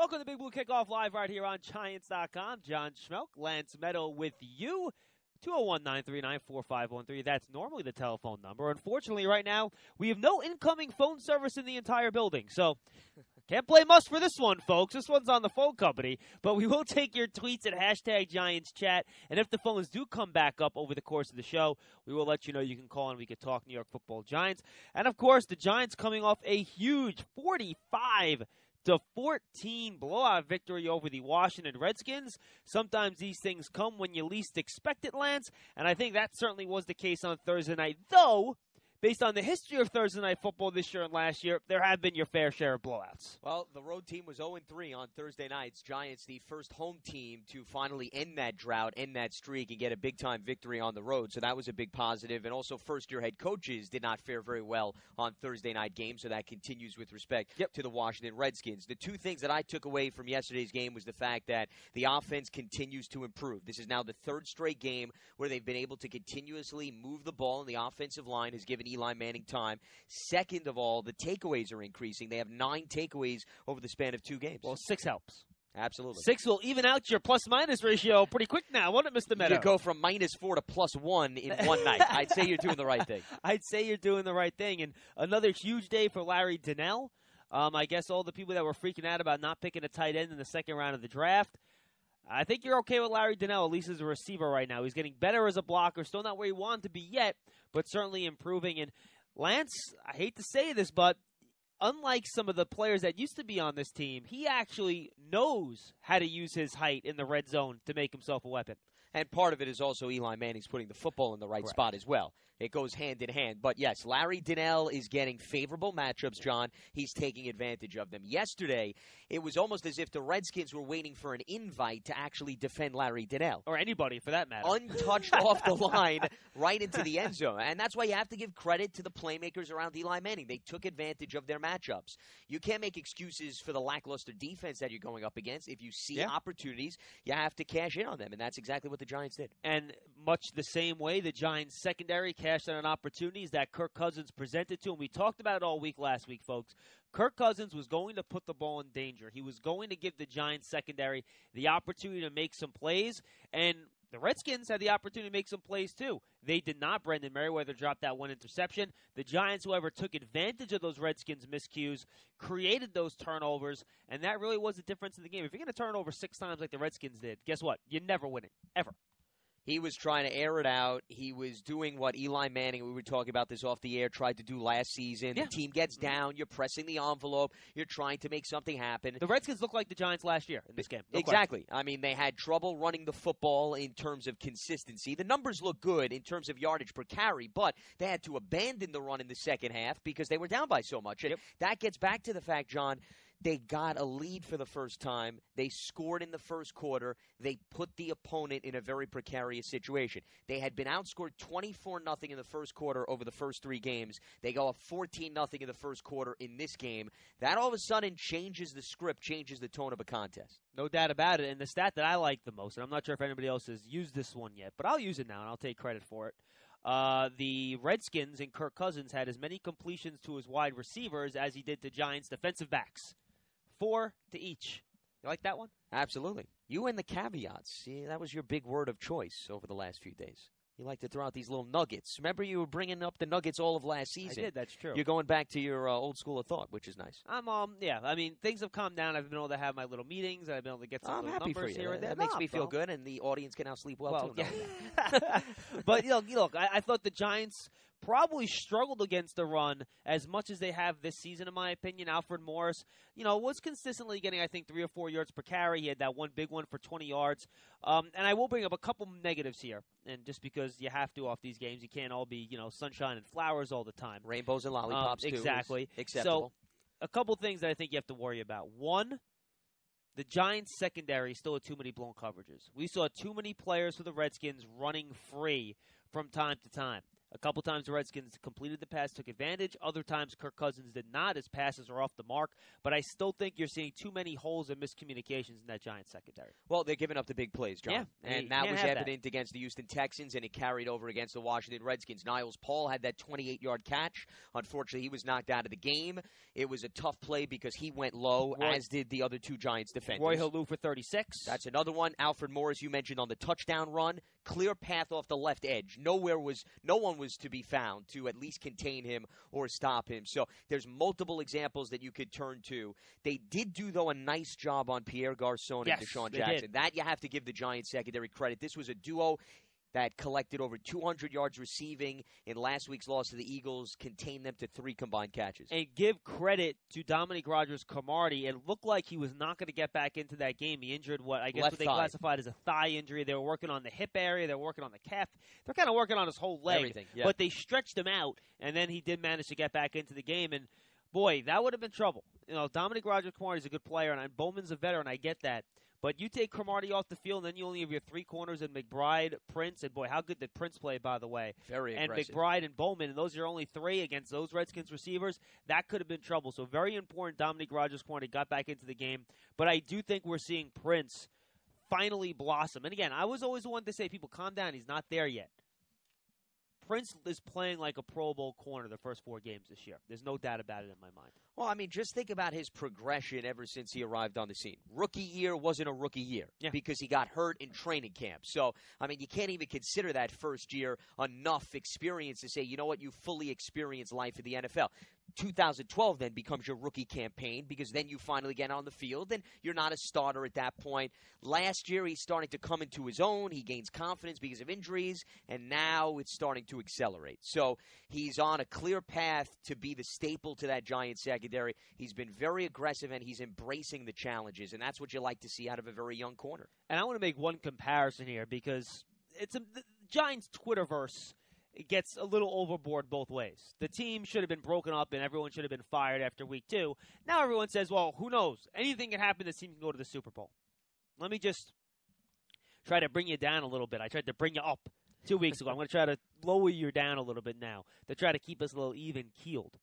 Welcome to Big Blue Kickoff Live right here on Giants.com. John Schmelk, Lance Meadow with you. 201-939-4513. That's normally the telephone number. Unfortunately, right now, we have no incoming phone service in the entire building. So, can't blame us for this one, folks. This one's on the phone company. But we will take your tweets at #GiantsChat. And if the phones do come back up over the course of the show, we will let you know you can call and we can talk New York Football Giants. And, of course, the Giants coming off a huge 45-14 blowout victory over the Washington Redskins. Sometimes these things come when you least expect it, Lance, and I think that certainly was the case on Thursday night. Though, based on the history of Thursday night football this year and last year, there have been your fair share of blowouts. Well, the road team was 0-3 on Thursday nights. Giants, the first home team to finally end that drought, end that streak, and get a big-time victory on the road. So that was a big positive. And also, first-year head coaches did not fare very well on Thursday night games, so that continues with respect to the Washington Redskins. The two things that I took away from yesterday's game was the fact that the offense continues to improve. This is now the third straight game where they've been able to continuously move the ball, and the offensive line has given Eli Manning time. Second of all, the takeaways are increasing. They have 9 takeaways over the span of 2 games. Well, 6 helps. Absolutely. 6 will even out your plus-minus ratio pretty quick now, won't it, Mr. Meadow? You go from -4 to +1 in one night. I'd say you're doing the right thing. I'd say you're doing the right thing. And another huge day for Larry Donnell. I guess all the people that were freaking out about not picking a tight end in the second round of the draft, I think you're okay with Larry Donnell, at least as a receiver right now. He's getting better as a blocker, still not where he wanted to be yet, but certainly improving. And Lance, I hate to say this, but unlike some of the players that used to be on this team, he actually knows how to use his height in the red zone to make himself a weapon. And part of it is also Eli Manning's putting the football in the right spot as well. It goes hand in hand. But, yes, Larry Donnell is getting favorable matchups, John. He's taking advantage of them. Yesterday, it was almost as if the Redskins were waiting for an invite to actually defend Larry Donnell. Or anybody, for that matter. Untouched off the line, right into the end zone. And that's why you have to give credit to the playmakers around Eli Manning. They took advantage of their matchups. You can't make excuses for the lackluster defense that you're going up against. If you see opportunities, you have to cash in on them. And that's exactly what the Giants did. And much the same way, the Giants secondary cashed in on opportunities that Kirk Cousins presented to him. We talked about it all week last week, folks. Kirk Cousins was going to put the ball in danger. He was going to give the Giants secondary the opportunity to make some plays, and the Redskins had the opportunity to make some plays too. They did not. Brendan Merriweather dropped that one interception. The Giants, however, took advantage of those Redskins miscues, created those turnovers, and that really was the difference in the game. If you're going to turn over 6 times like the Redskins did, guess what? You're never winning, ever. He was trying to air it out. He was doing what Eli Manning, we were talking about this off the air, tried to do last season. The team gets down. You're pressing the envelope. You're trying to make something happen. The Redskins look like the Giants last year in this game. No exactly. question. I mean, they had trouble running the football in terms of consistency. The numbers look good in terms of yardage per carry, but they had to abandon the run in the second half because they were down by so much. And that gets back to the fact, John, they got a lead for the first time. They scored in the first quarter. They put the opponent in a very precarious situation. They had been outscored 24-0 in the first quarter over the first 3 games. They go up 14-0 in the first quarter in this game. That all of a sudden changes the script, changes the tone of a contest. No doubt about it. And the stat that I like the most, and I'm not sure if anybody else has used this one yet, but I'll use it now and I'll take credit for it. The Redskins and Kirk Cousins had as many completions to his wide receivers as he did to Giants defensive backs. 4 to each. You like that one? Absolutely. You and the caveats. See, that was your big word of choice over the last few days. You like to throw out these little nuggets. Remember you were bringing up the nuggets all of last season. I did, that's true. You're going back to your old school of thought, which is nice. Yeah, I mean, things have calmed down. I've been able to have my little meetings. I've been able to get some happy numbers for you. here and there. That makes me feel good, and the audience can now sleep well too. Yeah. But, look, I thought the Giants probably struggled against the run as much as they have this season, in my opinion. Alfred Morris, was consistently getting, I think, 3 or 4 yards per carry. He had that one big one for 20 yards. And I will bring up a couple negatives here. And just because you have to off these games, you can't all be, sunshine and flowers all the time. Rainbows and lollipops, too. Exactly. Acceptable. So, a couple things that I think you have to worry about. One, the Giants' secondary still had too many blown coverages. We saw too many players for the Redskins running free from time to time. A couple times the Redskins completed the pass, took advantage. Other times Kirk Cousins did not. His passes are off the mark. But I still think you're seeing too many holes and miscommunications in that Giants secondary. Well, they're giving up the big plays, John. Yeah, and you that can't was have evident against the Houston Texans, and it carried over against the Washington Redskins. Niles Paul had that 28-yard catch. Unfortunately, he was knocked out of the game. It was a tough play because he went low, as did the other two Giants defenders. Roy Halou for 36. That's another one. Alfred Morris, you mentioned on the touchdown run. Clear path off the left edge. No one was to be found to at least contain him or stop him. So there's multiple examples that you could turn to. They did do, though, a nice job on Pierre Garçon and Deshaun Jackson. Did. That you have to give the Giants secondary credit. This was a duo that collected over 200 yards receiving in last week's loss to the Eagles, contained them to 3 combined catches. And give credit to Dominique Rodgers-Cromartie. It looked like he was not going to get back into that game. He injured what they classified as a thigh injury. They were working on the hip area. They were working on the calf. They're kind of working on his whole leg. Everything, yeah. But they stretched him out, and then he did manage to get back into the game. And, boy, that would have been trouble. Dominique Rodgers-Cromartie is a good player, and Bowman's a veteran. I get that. But you take Cromartie off the field, and then you only have your 3 corners in McBride, Prince, and boy, how good did Prince play, by the way? Very aggressive. And McBride and Bowman, and those are only 3 against those Redskins receivers. That could have been trouble. So very important Dominique Rodgers-Cromartie got back into the game. But I do think we're seeing Prince finally blossom. And again, I was always the one to say, people, calm down. He's not there yet. Prince is playing like a Pro Bowl corner the first 4 games this year. There's no doubt about it in my mind. Well, I mean, just think about his progression ever since he arrived on the scene. Rookie year wasn't a rookie year because he got hurt in training camp. So, I mean, you can't even consider that first year enough experience to say, you know what, you fully experienced life in the NFL. 2012 then becomes your rookie campaign because then you finally get on the field and you're not a starter at that point. Last year he's starting to come into his own. He gains confidence because of injuries, and now it's starting to accelerate. So he's on a clear path to be the staple to that Giants secondary. He's been very aggressive and he's embracing the challenges, and that's what you like to see out of a very young corner. And I want to make one comparison here because the Giants Twitterverse, it gets a little overboard both ways. The team should have been broken up and everyone should have been fired after week 2. Now everyone says, well, who knows? Anything can happen. This team can go to the Super Bowl. Let me just try to bring you down a little bit. I tried to bring you up 2 weeks ago. I'm going to try to lower you down a little bit now to try to keep us a little even-keeled.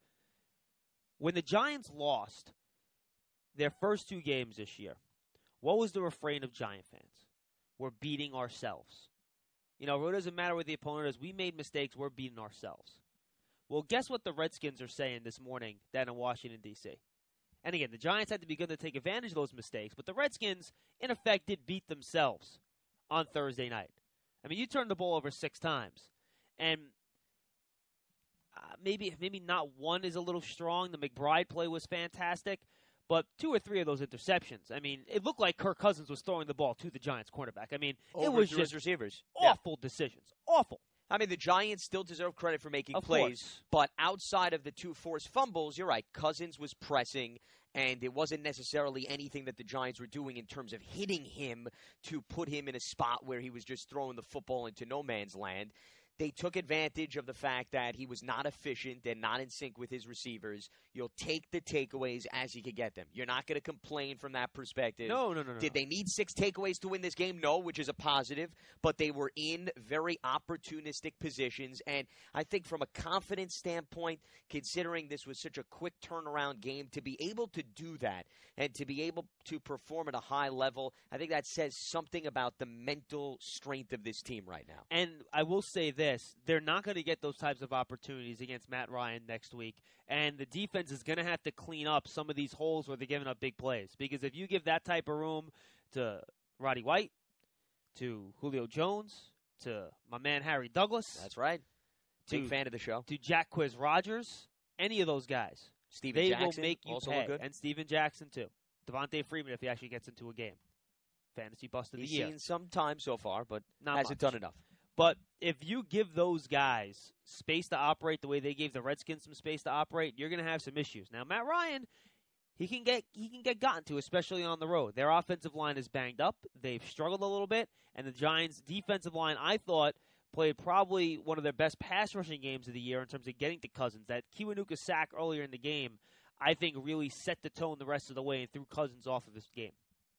When the Giants lost their first 2 games this year, what was the refrain of Giant fans? We're beating ourselves. It doesn't matter what the opponent is. We made mistakes. We're beating ourselves. Well, guess what the Redskins are saying this morning down in Washington, D.C.? And again, the Giants had to be good to take advantage of those mistakes, but the Redskins, in effect, did beat themselves on Thursday night. I mean, you turned the ball over 6 times. And maybe not one is a little strong. The McBride play was fantastic. But 2 or 3 of those interceptions, I mean, it looked like Kirk Cousins was throwing the ball to the Giants cornerback. I mean, it was just receivers. Awful decisions. Awful. I mean, the Giants still deserve credit for making Of plays. course. But outside of the 2 forced fumbles, you're right, Cousins was pressing, and it wasn't necessarily anything that the Giants were doing in terms of hitting him to put him in a spot where he was just throwing the football into no man's land. They took advantage of the fact that he was not efficient and not in sync with his receivers. You'll take the takeaways as you can get them. You're not going to complain from that perspective. No. Did they need 6 takeaways to win this game? No, which is a positive. But they were in very opportunistic positions. And I think from a confidence standpoint, considering this was such a quick turnaround game, to be able to do that and to be able to perform at a high level, I think that says something about the mental strength of this team right now. And I will say this. They're not going to get those types of opportunities against Matt Ryan next week. And the defense is going to have to clean up some of these holes where they're giving up big plays. Because if you give that type of room to Roddy White, to Julio Jones, to my man Harry Douglas. That's right. Big fan of the show. To Jacquizz Rodgers, any of those guys. Steven they Jackson, will make you also pay. good. And Steven Jackson, too. Devontae Freeman, if he actually gets into a game. Fantasy bust of the year. He's seen some time so far, but Not hasn't much. done enough. But if you give those guys space to operate the way they gave the Redskins some space to operate, you're going to have some issues. Now, Matt Ryan, he can get gotten to, especially on the road. Their offensive line is banged up. They've struggled a little bit. And the Giants' defensive line, I thought, played probably one of their best pass rushing games of the year in terms of getting to Cousins. That Kiwanuka sack earlier in the game, I think, really set the tone the rest of the way and threw Cousins off of this game.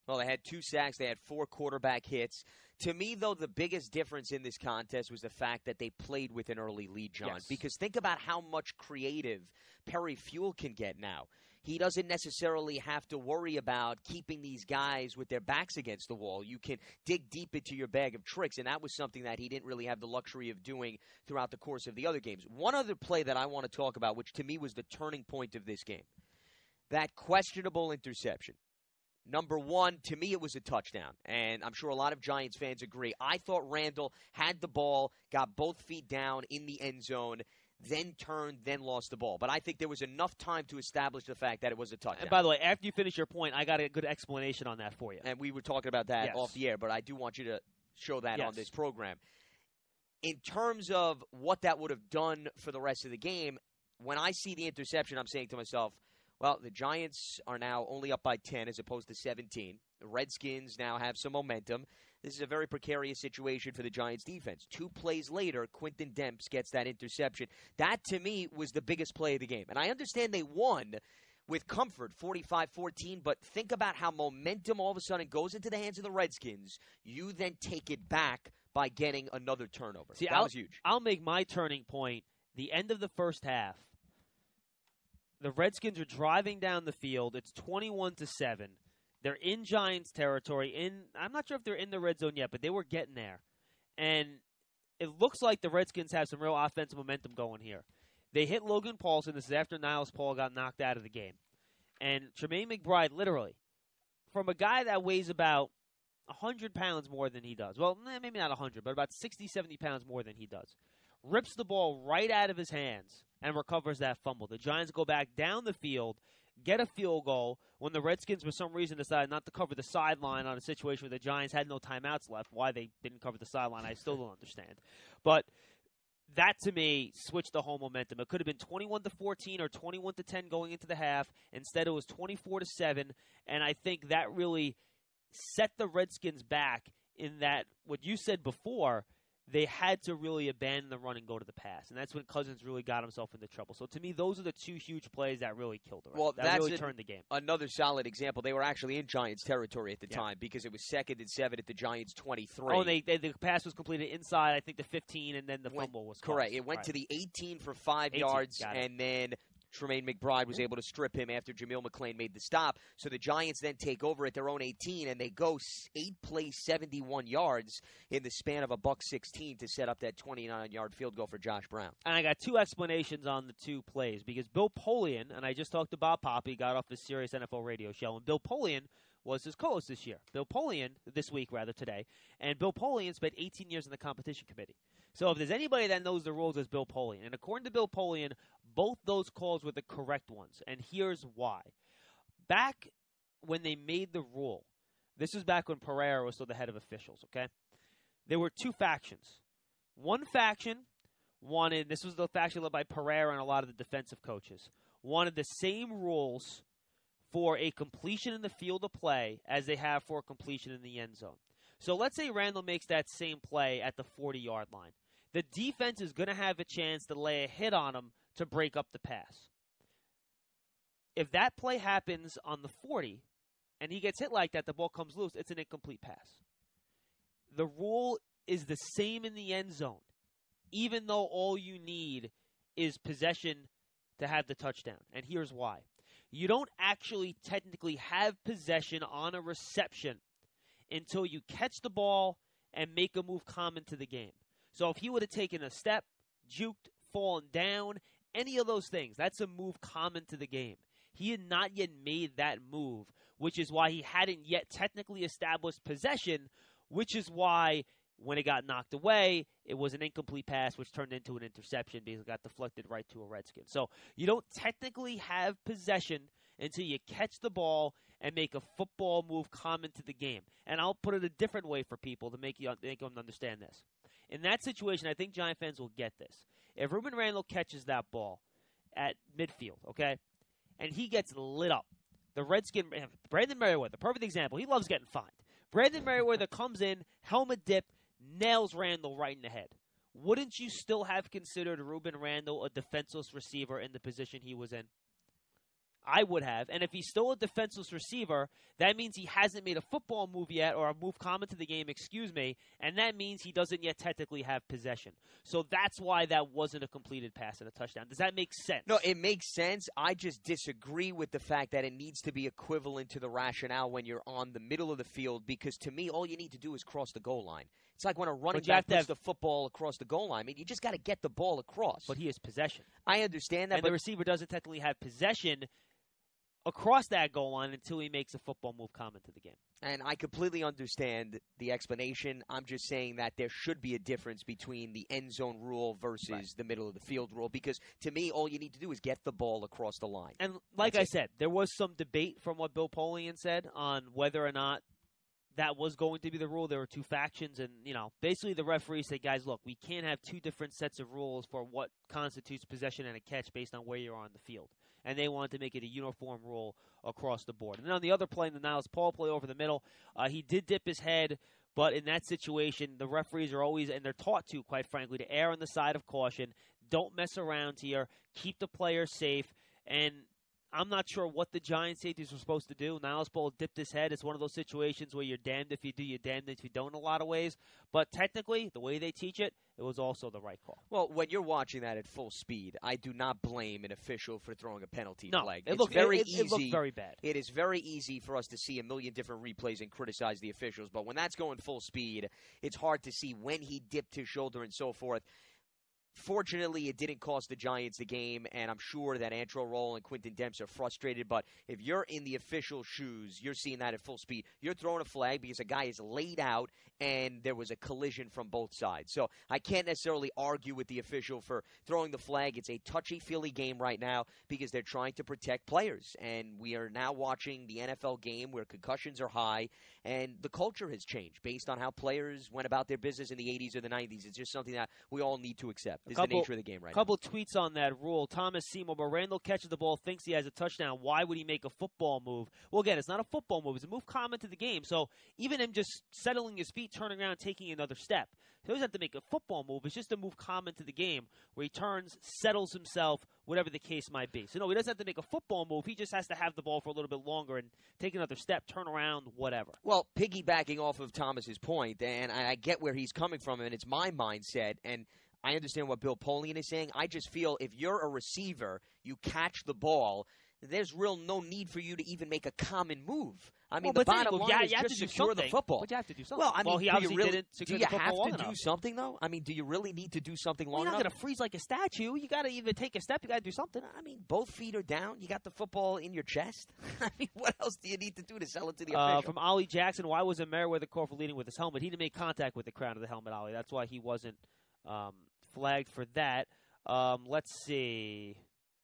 Well, they had 2 sacks. They had 4 quarterback hits. To me, though, the biggest difference in this contest was the fact that they played with an early lead, John. Yes. Because think about how much creative Perry Fuel can get now. He doesn't necessarily have to worry about keeping these guys with their backs against the wall. You can dig deep into your bag of tricks, and that was something that he didn't really have the luxury of doing throughout the course of the other games. One other play that I want to talk about, which to me was the turning point of this game, that questionable interception. Number one, to me, it was a touchdown, and I'm sure a lot of Giants fans agree. I thought Randall had the ball, got both feet down in the end zone, then turned, then lost the ball. But I think there was enough time to establish the fact that it was a touchdown. And by the way, after you finish your point, I got a good explanation on that for you. And we were talking about that Yes. off the air, but I do want you to show that Yes. on this program. In terms of what that would have done for the rest of the game, when I see the interception, I'm saying to myself, well, the Giants are now only up by 10 as opposed to 17. The Redskins now have some momentum. This is a very precarious situation for the Giants defense. 2 plays later, Quinton Demps gets that interception. That, to me, was the biggest play of the game. And I understand they won with comfort, 45-14, but think about how momentum all of a sudden goes into the hands of the Redskins. You then take it back by getting another turnover. See, that was huge. I'll make my turning point the end of the first half. The Redskins are driving down the field. It's 21-7. They're in Giants territory. I'm not sure if they're in the red zone yet, but they were getting there. And it looks like the Redskins have some real offensive momentum going here. They hit Logan Paulson. This is after Niles Paul got knocked out of the game. And Tremaine McBride, literally, from a guy that weighs about 100 pounds more than he does, well, maybe not 100, but about 60, 70 pounds more than he does, rips the ball right out of his hands and recovers that fumble. The Giants go back down the field, get a field goal, when the Redskins, for some reason, decided not to cover the sideline on a situation where the Giants had no timeouts left. Why they didn't cover the sideline, I still don't understand. But that, to me, switched the whole momentum. It could have been 21-14 or 21-10 going into the half. Instead, it was 24-7, and I think that really set the Redskins back in that, what you said before, they had to really abandon the run and go to the pass. And that's when Cousins really got himself into trouble. So to me, those are the 2 huge plays that really killed the Redskins. Well, that really turned the game. Another solid example. They were actually in Giants territory at the time because it was 2nd and 7 at the Giants' 23. Oh, and the pass was completed inside, I think, the 15, and then the fumble was caught. Correct. It went to the 18 for 5 yards, and then Tremaine McBride was able to strip him after Jameel McClain made the stop. So the Giants then take over at their own 18, and they go 8 plays, 71 yards in the span of a $1.16 to set up that 29-yard field goal for Josh Brown. And I got 2 explanations on the 2 plays because Bill Polian, and I just talked to Bob Poppy, got off the Sirius NFL radio show, and Bill Polian was his co-host this year. This week, today. And Bill Polian spent 18 years in the competition committee. So if there's anybody that knows the rules, it's Bill Polian. And according to Bill Polian, both those calls were the correct ones. And here's why. Back when they made the rule, this was back when Pereira was still the head of officials, okay? There were 2 factions. One faction wanted, this was the faction led by Pereira and a lot of the defensive coaches, wanted the same rules for a completion in the field of play as they have for a completion in the end zone. So let's say Randall makes that same play at the 40-yard line. The defense is going to have a chance to lay a hit on him to break up the pass. If that play happens on the 40 and he gets hit like that, the ball comes loose, it's an incomplete pass. The rule is the same in the end zone, even though all you need is possession to have the touchdown. And here's why. You don't actually technically have possession on a reception until you catch the ball and make a move common to the game. So if he would have taken a step, juked, fallen down, any of those things, that's a move common to the game. He had not yet made that move, which is why he hadn't yet technically established possession, which is why when it got knocked away, it was an incomplete pass, which turned into an interception because it got deflected right to a Redskin. So you don't technically have possession until you catch the ball and make a football move common to the game. And I'll put it a different way for people to make them understand this. In that situation, I think Giant fans will get this. If Ruben Randall catches that ball at midfield, okay, and he gets lit up, the Redskin, Brandon Merriweather, perfect example, he loves getting fined. Brandon Merriweather comes in, helmet dip, nails Randall right in the head. Wouldn't you still have considered Ruben Randall a defenseless receiver in the position he was in? I would have. And if he's still a defenseless receiver, that means he hasn't made a football move yet, or a move common to the game, and that means he doesn't yet technically have possession. So that's why that wasn't a completed pass and a touchdown. Does that make sense? No, it makes sense. I just disagree with the fact that it needs to be equivalent to the rationale when you're on the middle of the field, because to me, all you need to do is cross the goal line. It's like when a running back puts the football across the goal line. I mean, you just got to get the ball across. But he has possession. I understand that. And the receiver doesn't technically have possession across that goal line until he makes a football move common to the game. And I completely understand the explanation. I'm just saying that there should be a difference between the end zone rule versus the middle of the field rule, because to me, all you need to do is get the ball across the line. And like I said, there was some debate from what Bill Polian said on whether or not that was going to be the rule. There were two factions, and, basically the referee said, guys, look, we can't have two different sets of rules for what constitutes possession and a catch based on where you are on the field. And they wanted to make it a uniform rule across the board. And then on the other play, in the Niles Paul play over the middle, he did dip his head, but in that situation, the referees are always, and they're taught to, quite frankly, to err on the side of caution. Don't mess around here. Keep the player safe. And I'm not sure what the Giants safeties were supposed to do. Niles Paul dipped his head. It's one of those situations where you're damned if you do, you're damned if you don't in a lot of ways. But technically, the way they teach it, it was also the right call. Well, when you're watching that at full speed, I do not blame an official for throwing a penalty flag. It looked very easy. It looked very bad. It is very easy for us to see a million different replays and criticize the officials. But when that's going full speed, it's hard to see when he dipped his shoulder and so forth. Fortunately, it didn't cost the Giants the game, and I'm sure that Antrel Rolle and Quinton Demps are frustrated. But if you're in the official shoes, you're seeing that at full speed. You're throwing a flag because a guy is laid out, and there was a collision from both sides. So I can't necessarily argue with the official for throwing the flag. It's a touchy-feely game right now because they're trying to protect players. And we are now watching the NFL game where concussions are high, and the culture has changed based on how players went about their business in the 80s or the 90s. It's just something that we all need to accept. Is the nature of the game right now. A couple tweets on that rule. Thomas Seymour, but Randall catches the ball, thinks he has a touchdown. Why would he make a football move? Well, again, it's not a football move. It's a move common to the game. So even him just settling his feet, turning around, taking another step. He doesn't have to make a football move. It's just a move common to the game where he turns, settles himself, whatever the case might be. So, no, he doesn't have to make a football move. He just has to have the ball for a little bit longer and take another step, turn around, whatever. Well, piggybacking off of Thomas's point, and I get where he's coming from, and it's my mindset, and I understand what Bill Polian is saying. I just feel if you're a receiver, you catch the ball, there's no need for you to even make a common move. I mean, the bottom line is just secure the football. But you have to do something. Well, I mean, he obviously didn't secure the football long enough. Do you have to do something, though? I mean, do you really need to do something long enough? You're not going to freeze like a statue. You got to either take a step, you got to do something. I mean, both feet are down. You got the football in your chest. I mean, what else do you need to do to sell it to the official? From Ollie Jackson, why wasn't Merriweather called for leading with his helmet? He didn't make contact with the crown of the helmet, Ollie. That's why he wasn't flagged for that. Let's see.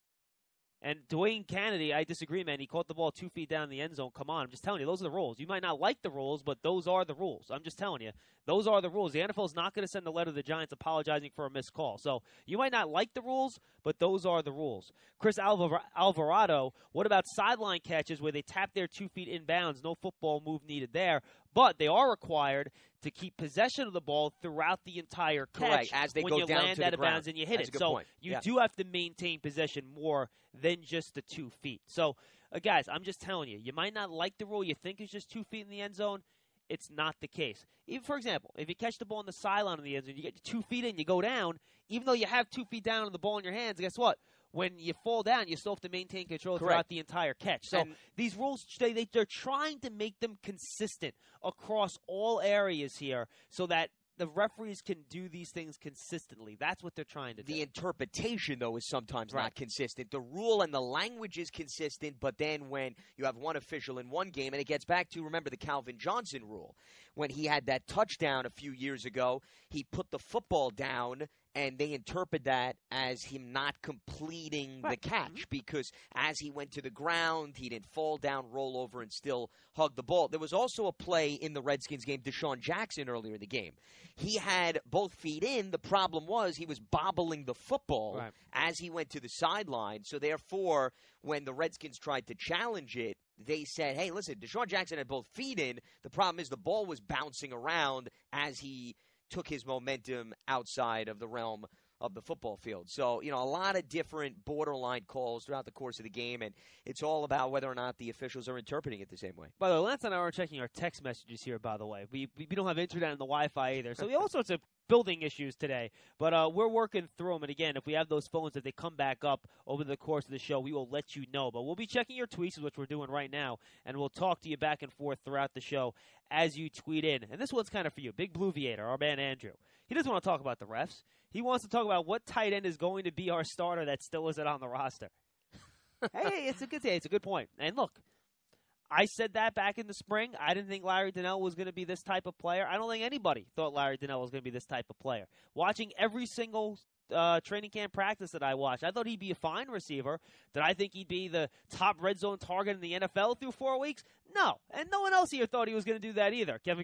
And Dwayne Kennedy, I disagree, man. He caught the ball 2 feet down in the end zone. Come on. I'm just telling you, those are the rules. You might not like the rules, but those are the rules. I'm just telling you, those are the rules. The NFL is not going to send a letter to the Giants apologizing for a missed call. So you might not like the rules, but those are the rules. Chris Alvarado, what about sideline catches where they tap their 2 feet inbounds? No football move needed there. But they are required to keep possession of the ball throughout the entire catch. Correct. As they when go you down land to out the of ground. bounds and you hit That's it. a good So point. you do have to maintain possession more than just the 2 feet. So, guys, I'm just telling you, you might not like the rule. You think it's just 2 feet in the end zone. It's not the case. Even, for example, if you catch the ball on the sideline in the end zone, you get 2 feet in, you go down, even though you have 2 feet down on the ball in your hands, guess what? When you fall down, you still have to maintain control throughout the entire catch. So these rules, they're trying to make them consistent across all areas here so that the referees can do these things consistently. That's what they're trying to do. The interpretation, though, is sometimes not consistent. The rule and the language is consistent, but then when you have one official in one game, and it gets back to, remember, the Calvin Johnson rule. When he had that touchdown a few years ago, he put the football down, and they interpret that as him not completing the catch because as he went to the ground, he didn't fall down, roll over, and still hug the ball. There was also a play in the Redskins game, Deshaun Jackson, earlier in the game. He had both feet in. The problem was he was bobbling the football as he went to the sideline. So, therefore, when the Redskins tried to challenge it, they said, hey, listen, Deshaun Jackson had both feet in. The problem is the ball was bouncing around as he took his momentum outside of the realm of the football field. So, a lot of different borderline calls throughout the course of the game, and it's all about whether or not the officials are interpreting it the same way. By the way, Lance and I are checking our text messages here, by the way. We don't have internet and the Wi-Fi either, so we have all sorts of building issues today. But we're working through them, and again, if we have those phones, if they come back up over the course of the show, we will let you know. But we'll be checking your tweets, which we're doing right now, and we'll talk to you back and forth throughout the show as you tweet in. And this one's kind of for you. Big Blue Viator, our man Andrew. He doesn't want to talk about the refs. He wants to talk about what tight end is going to be our starter that still isn't on the roster. Hey, it's a good point. And look, I said that back in the spring. I didn't think Larry Donnell was going to be this type of player. I don't think anybody thought Larry Donnell was going to be this type of player. Watching every single training camp practice that I watched, I thought he'd be a fine receiver. Did I think he'd be the top red zone target in the NFL through 4 weeks? No. And no one else here thought he was going to do that either. Kevin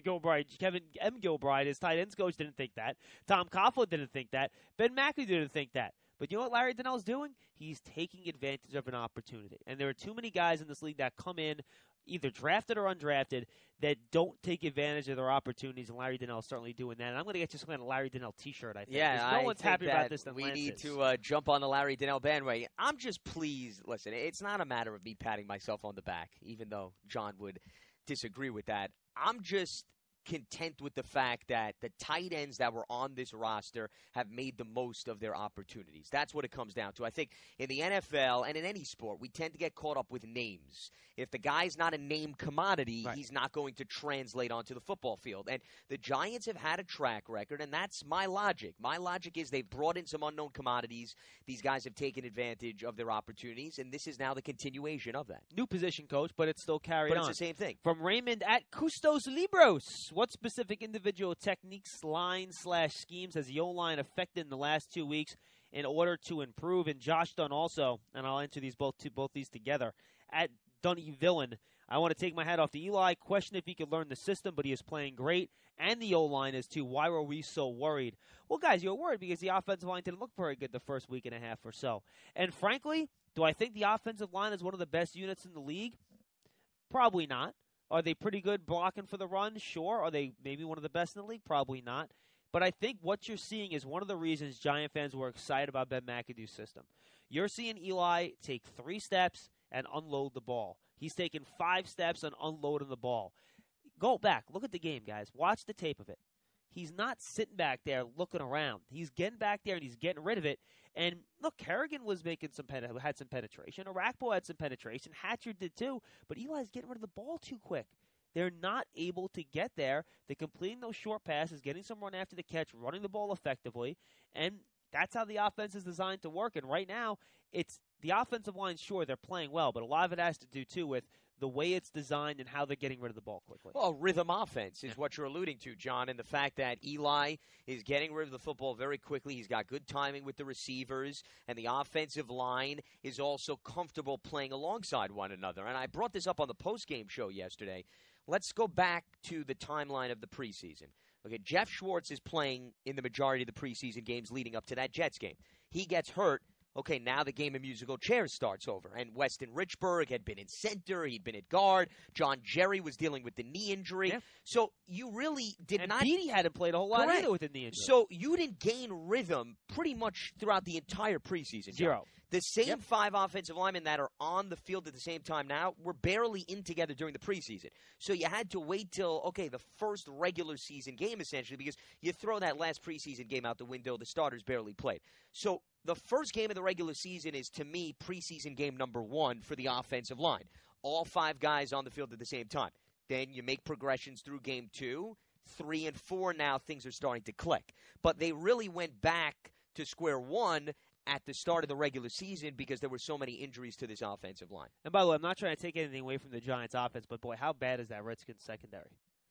M. Gilbride, his tight ends coach, didn't think that. Tom Coughlin didn't think that. Ben McAdoo didn't think that. But you know what Larry Donnell's doing? He's taking advantage of an opportunity. And there are too many guys in this league that come in, either drafted or undrafted, that don't take advantage of their opportunities, and Larry Donnell's certainly doing that. And I'm going to get you some kind of Larry Donnell T-shirt, I think. Yeah, no one's happy about this than we Lance need is. to jump on the Larry Donnell bandwagon. I'm just pleased. Listen, it's not a matter of me patting myself on the back, even though John would disagree with that. I'm just content with the fact that the tight ends that were on this roster have made the most of their opportunities. That's what it comes down to. I think in the NFL and in any sport, we tend to get caught up with names. If the guy's not a name commodity, right, he's not going to translate onto the football field. And the Giants have had a track record, and that's my logic. My logic is they've brought in some unknown commodities. These guys have taken advantage of their opportunities, and this is now the continuation of that. New position coach, but it's still carried on. But it's the same thing. From Raymond at Custos Libros, what specific individual techniques, line/schemes has the O-line affected in the last 2 weeks in order to improve? And Josh Dunn also, and I'll answer these both these together, at Dunny Villain. I want to take my hat off to Eli. Question if he could learn the system, but he is playing great. And the O-line is too. Why were we so worried? Well, guys, you're worried because the offensive line didn't look very good the first week and a half or so. And frankly, do I think the offensive line is one of the best units in the league? Probably not. Are they pretty good blocking for the run? Sure. Are they maybe one of the best in the league? Probably not. But I think what you're seeing is one of the reasons Giant fans were excited about Ben McAdoo's system. You're seeing Eli take 3 steps and unload the ball. He's taken 5 steps and unloading the ball. Go back. Look at the game, guys. Watch the tape of it. He's not sitting back there looking around. He's getting back there and he's getting rid of it. And look, Kerrigan was making had some penetration. Arakpo had some penetration. Hatcher did too. But Eli's getting rid of the ball too quick. They're not able to get there. They're completing those short passes, getting some run after the catch, running the ball effectively. And that's how the offense is designed to work. And right now, it's the offensive line, sure, they're playing well, but a lot of it has to do, too, with the way it's designed and how they're getting rid of the ball quickly. Well, rhythm offense is what you're alluding to, John, and the fact that Eli is getting rid of the football very quickly. He's got good timing with the receivers, and the offensive line is also comfortable playing alongside one another. And I brought this up on the postgame show yesterday. Let's go back to the timeline of the preseason. Okay, Jeff Schwartz is playing in the majority of the preseason games leading up to that Jets game. He gets hurt. Okay, now the game of musical chairs starts over. And Weston Richburg had been in center. He'd been at guard. John Jerry was dealing with the knee injury. Yeah. So you really did not. And Beatty hadn't played a whole lot Correct. either with the knee injury. So you didn't gain rhythm pretty much throughout the entire preseason. John. Zero. The same 5 offensive linemen that are on the field at the same time now were barely in together during the preseason. So you had to wait till, okay, the first regular season game, essentially, because you throw that last preseason game out the window, the starters barely played. So the first game of the regular season is, to me, preseason game number 1 for the offensive line. All 5 guys on the field at the same time. Then you make progressions through game 2. 3 and 4 now things are starting to click. But they really went back to square one at the start of the regular season because there were so many injuries to this offensive line. And by the way, I'm not trying to take anything away from the Giants' offense, but boy, how bad is that Redskins secondary?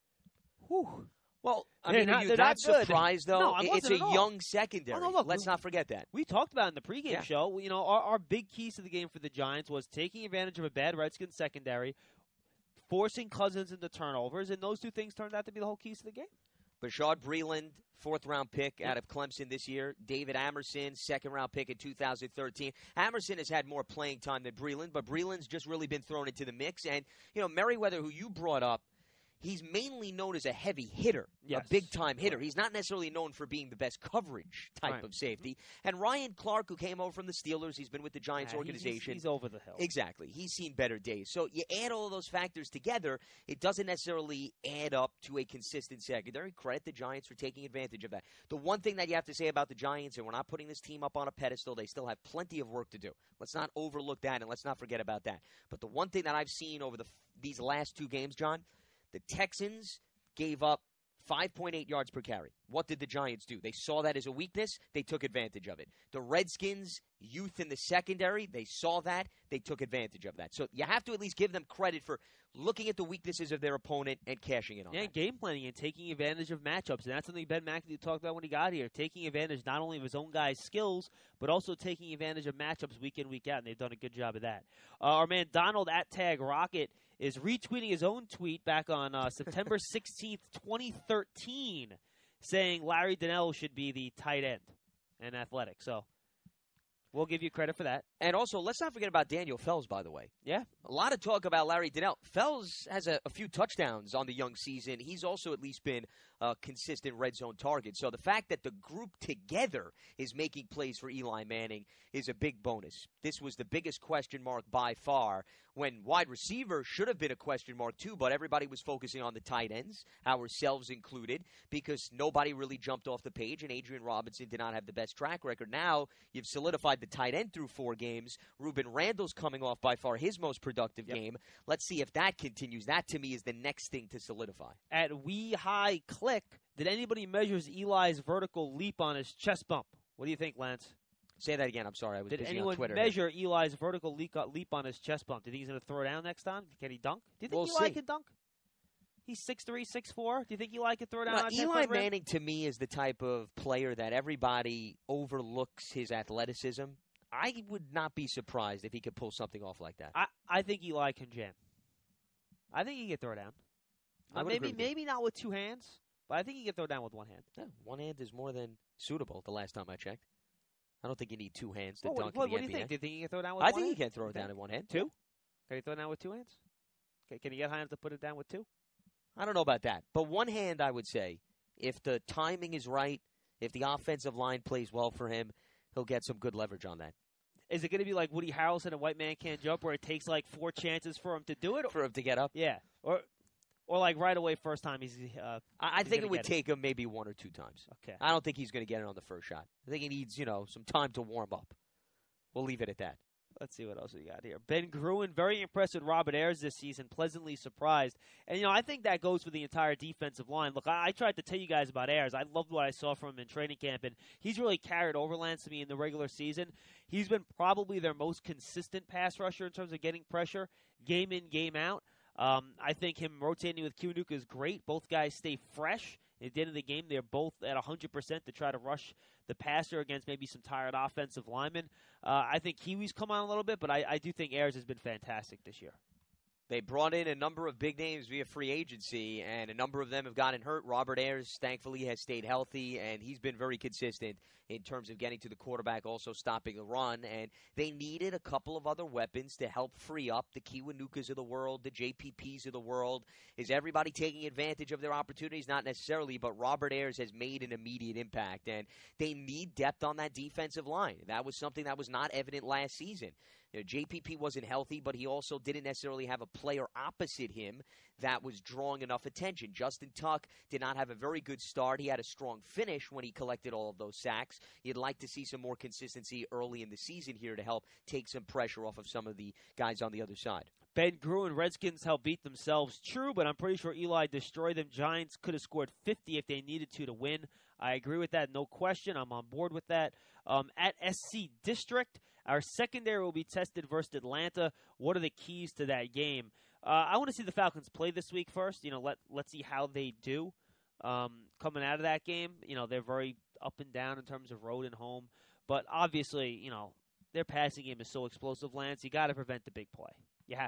Whew. Well, I They're mean, not- are you they're that not good. surprised, though? No, I It's wasn't a at all. young secondary. Oh, no, look, Let's not forget that. We talked about it in the pregame Yeah. show. You know, our big keys to the game for the Giants was taking advantage of a bad Redskins secondary, forcing Cousins into turnovers, and those 2 things turned out to be the whole keys to the game. Bashard Breeland, 4th-round pick out of Clemson this year. David Amerson, 2nd-round pick in 2013. Amerson has had more playing time than Breeland, but Breeland's just really been thrown into the mix. And, you know, Merriweather, who you brought up, he's mainly known as a heavy hitter, Yes. a big-time hitter. He's not necessarily known for being the best coverage type of safety. And Ryan Clark, who came over from the Steelers, he's been with the Giants organization. He's over the hill. Exactly. He's seen better days. So you add all of those factors together, it doesn't necessarily add up to a consistent secondary. Credit the Giants for taking advantage of that. The one thing that you have to say about the Giants, and we're not putting this team up on a pedestal, they still have plenty of work to do. Let's not overlook that, and let's not forget about that. But the one thing that I've seen over these last 2 games, John, the Texans gave up 5.8 yards per carry. What did the Giants do? They saw that as a weakness. They took advantage of it. The Redskins, youth in the secondary, they saw that. They took advantage of that. So you have to at least give them credit for looking at the weaknesses of their opponent and cashing in on that. Game planning and taking advantage of matchups. And that's something Ben McAdoo talked about when he got here. Taking advantage not only of his own guys' skills, but also taking advantage of matchups week in, week out. And they've done a good job of that. Our man Donald at Tag Rocket is retweeting his own tweet back on September 16th, 2013, saying Larry Donnell should be the tight end and athletic. So we'll give you credit for that. And also, let's not forget about Daniel Fells, by the way. Yeah. A lot of talk about Larry Donnell. Fells has a few touchdowns on the young season. He's also at least been a consistent red zone target. So the fact that the group together is making plays for Eli Manning is a big bonus. This was the biggest question mark by far, when wide receiver should have been a question mark too, but everybody was focusing on the tight ends, ourselves included, because nobody really jumped off the page, and Adrian Robinson did not have the best track record. Now you've solidified the tight end through 4 games. Ruben Randall's coming off by far his most productive game. Let's see if that continues. That, to me, is the next thing to solidify. At We High Click, did anybody measure Eli's vertical leap on his chest bump? What do you think, Lance? Say that again. I'm sorry. I was busy on Twitter. Did anyone measure Eli's vertical leap on his chest bump? Do you think he's going to throw down next time? Can he dunk? Do you think Eli can dunk? He's 6'3", 6'4". Do you think Eli can throw down on Eli Manning, to me, is the type of player that everybody overlooks his athleticism. I would not be surprised if he could pull something off like that. I think Eli can jam. I think he can throw down. Maybe not with 2 hands, but I think he can throw down with 1 hand. Yeah, 1 hand is more than suitable the last time I checked. I don't think you need 2 hands to dunk in the NBA. What do you think? Do you think he can throw down with 1 hand? I think he can throw it down in 1 hand. 2? Can he throw it down with 2 hands? Okay, can he get high enough to put it down with 2? I don't know about that. But 1 hand, I would say, if the timing is right, if the offensive line plays well for him, he'll get some good leverage on that. Is it going to be like Woody Harrelson and White Man Can't Jump, where it takes like 4 chances for him to do it? For him to get up? Yeah. Or like right away, first time he's. I think it would take him maybe 1 or 2 times. Okay. I don't think he's going to get it on the first shot. I think he needs, some time to warm up. We'll leave it at that. Let's see what else we got here. Ben Gruen, very impressed with Robert Ayers this season, pleasantly surprised. And, I think that goes for the entire defensive line. Look, I tried to tell you guys about Ayers. I loved what I saw from him in training camp, and he's really carried over, Lance, to me in the regular season. He's been probably their most consistent pass rusher in terms of getting pressure, game in, game out. I think him rotating with Kiwanuka is great. Both guys stay fresh. At the end of the game, they're both at 100% to try to rush the passer against maybe some tired offensive linemen. I think Kiwi's come on a little bit, but I do think Ayers has been fantastic this year. They brought in a number of big names via free agency, and a number of them have gotten hurt. Robert Ayers, thankfully, has stayed healthy, and he's been very consistent in terms of getting to the quarterback, also stopping the run. And they needed a couple of other weapons to help free up the Kiwanukas of the world, the JPPs of the world. Is everybody taking advantage of their opportunities? Not necessarily, but Robert Ayers has made an immediate impact, and they need depth on that defensive line. That was something that was not evident last season. JPP wasn't healthy, but he also didn't necessarily have a player opposite him that was drawing enough attention. Justin Tuck did not have a very good start. He had a strong finish when he collected all of those sacks. You'd like to see some more consistency early in the season here to help take some pressure off of some of the guys on the other side. Ben Gruen, Redskins helped beat themselves. True, but I'm pretty sure Eli destroyed them. Giants could have scored 50 if they needed to win. I agree with that, no question. I'm on board with that. At SC District, our secondary will be tested versus Atlanta. What are the keys to that game? I want to see the Falcons play this week first. Let's see how they do coming out of that game. They're very up and down in terms of road and home. But obviously, their passing game is so explosive, Lance. You got to prevent the big play. You have to.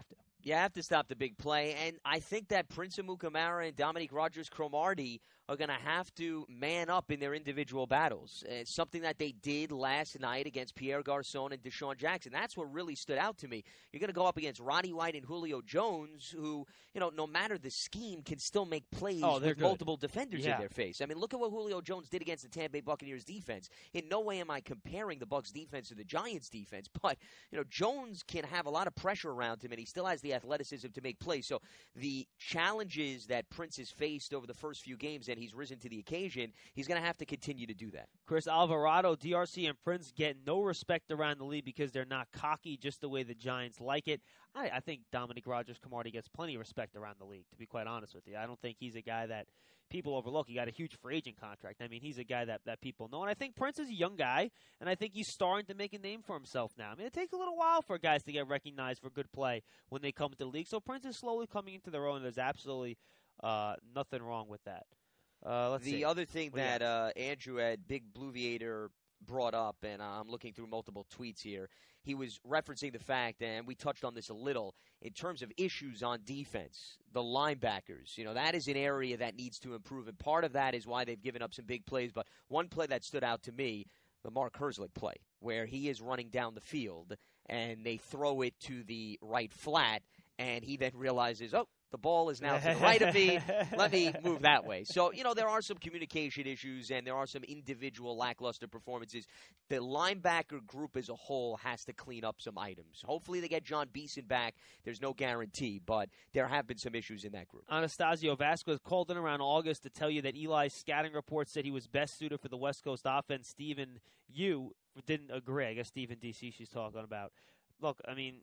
You have to stop the big play, and I think that Prince Amukamara and Dominique Rogers-Cromartie are going to have to man up in their individual battles. It's something that they did last night against Pierre Garçon and Deshaun Jackson. That's what really stood out to me. You're going to go up against Roddy White and Julio Jones, who, no matter the scheme, can still make plays with multiple defenders in their face. I mean, look at what Julio Jones did against the Tampa Bay Buccaneers defense. In no way am I comparing the Bucs defense to the Giants defense, but, Jones can have a lot of pressure around him, and he still has the athleticism to make plays. So the challenges that Prince has faced over the first few games, and he's risen to the occasion, he's going to have to continue to do that. Chris, Alvarado, DRC, and Prince get no respect around the league because they're not cocky just the way the Giants like it. I think Dominique Rogers-Cromartie gets plenty of respect around the league, to be quite honest with you. I don't think he's a guy that people overlook. He got a huge free agent contract. I mean, he's a guy that people know. And I think Prince is a young guy, and I think he's starting to make a name for himself now. I mean, it takes a little while for guys to get recognized for good play when they come to the league. So Prince is slowly coming into their own. There's absolutely nothing wrong with that. Let's see. The other thing that Andrew at Big Bluviator brought up, and I'm looking through multiple tweets here, he was referencing the fact, and we touched on this a little, in terms of issues on defense, the linebackers. That is an area that needs to improve, and part of that is why they've given up some big plays. But one play that stood out to me, the Mark Herzlich play, where he is running down the field, and they throw it to the right flat, and he then realizes, the ball is now to the right of me. Let me move that way. So, there are some communication issues and there are some individual lackluster performances. The linebacker group as a whole has to clean up some items. Hopefully they get John Beeson back. There's no guarantee, but there have been some issues in that group. Anastasio Vasquez called in around August to tell you that Eli's scouting report said he was best suited for the West Coast offense. Stephen Yu didn't agree. I guess Stephen D.C. she's talking about. Look, I mean,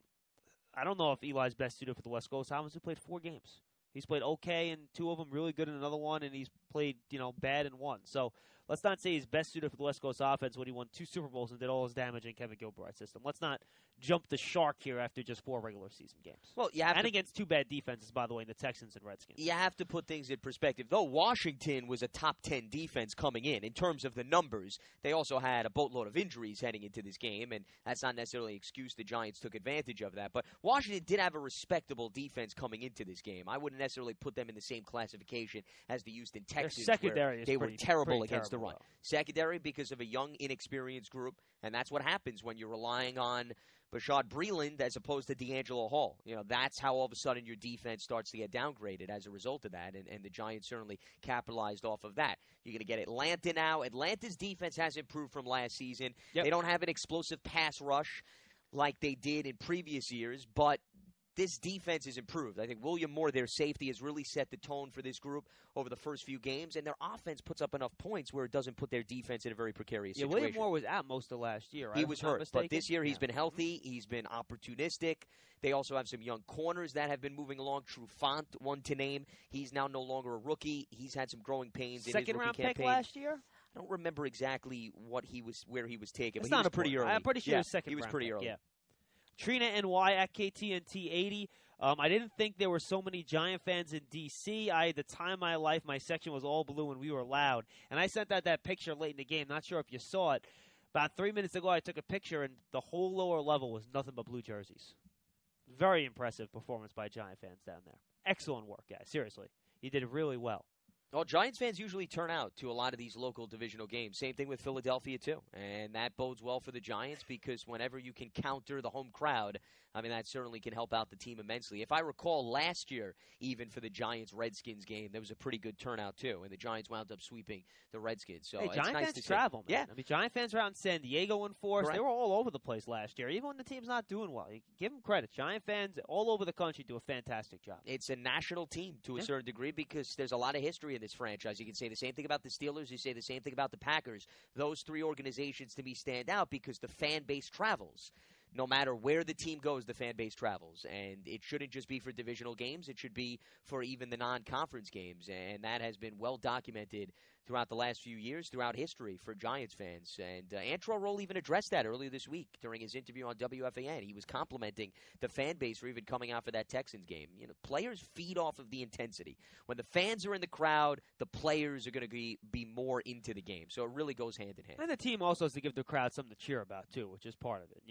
I don't know if Eli's best suited for the West Coast offense. He played 4 games. He's played okay in 2 of them, really good in another one, and he's played, bad in 1. So let's not say he's best suited for the West Coast offense when he won 2 Super Bowls and did all his damage in Kevin Gilbride's system. Let's not jump the shark here after just 4 regular season games. Well, against 2 bad defenses, by the way, in the Texans and Redskins. You have to put things in perspective. Though Washington was a top 10 defense coming in terms of the numbers, they also had a boatload of injuries heading into this game, and that's not necessarily an excuse. The Giants took advantage of that. But Washington did have a respectable defense coming into this game. I wouldn't necessarily put them in the same classification as the Houston Texans, their secondary where they were terrible against the run. Though. Secondary because of a young, inexperienced group, and that's what happens when you're relying on Bashad Breeland as opposed to D'Angelo Hall. That's how all of a sudden your defense starts to get downgraded as a result of that, and the Giants certainly capitalized off of that. You're going to get Atlanta now. Atlanta's defense has improved from last season. Yep. They don't have an explosive pass rush like they did in previous years, but this defense has improved. I think William Moore, their safety, has really set the tone for this group over the first few games, and their offense puts up enough points where it doesn't put their defense in a very precarious situation. William Moore was out most of last year, right? He was hurt, but this year he's been healthy. He's been opportunistic. They also have some young corners that have been moving along. Trufant, one to name. He's now no longer a rookie. He's had some growing pains in his rookie campaign. Second-round pick last year? I don't remember exactly where he was taken, but he was pretty early. I'm pretty sure he was second. He was pretty early. Yeah. Trina NY at KTNT 80. I didn't think there were so many Giant fans in D.C. I had the time of my life. My section was all blue and we were loud. And I sent out that picture late in the game. Not sure if you saw it. About 3 minutes ago, I took a picture, and the whole lower level was nothing but blue jerseys. Very impressive performance by Giant fans down there. Excellent work, guys. Seriously. You did really well. Well, Giants fans usually turn out to a lot of these local divisional games. Same thing with Philadelphia, too. And that bodes well for the Giants because whenever you can counter the home crowd, I mean, that certainly can help out the team immensely. If I recall last year, even for the Giants-Redskins game, there was a pretty good turnout, too. And the Giants wound up sweeping the Redskins. So it's Giant nice fans to travel, see. man. Yeah. I mean, Giant fans were out in San Diego in force. Correct. They were all over the place last year, even when the team's not doing well. You give them credit. Giant fans all over the country do a fantastic job. It's a national team to a certain degree because there's a lot of history in this franchise. You can say the same thing about the Steelers. You say the same thing about the Packers. Those 3 organizations, to me, stand out because the fan base travels. No matter where the team goes, the fan base travels. And it shouldn't just be for divisional games. It should be for even the non-conference games. And that has been well documented throughout the last few years, throughout history for Giants fans. And Antrel Rolle even addressed that earlier this week during his interview on WFAN. He was complimenting the fan base for even coming out for that Texans game. Players feed off of the intensity. When the fans are in the crowd, the players are going to be more into the game. So it really goes hand in hand. And the team also has to give the crowd something to cheer about, too, which is part of it. You can't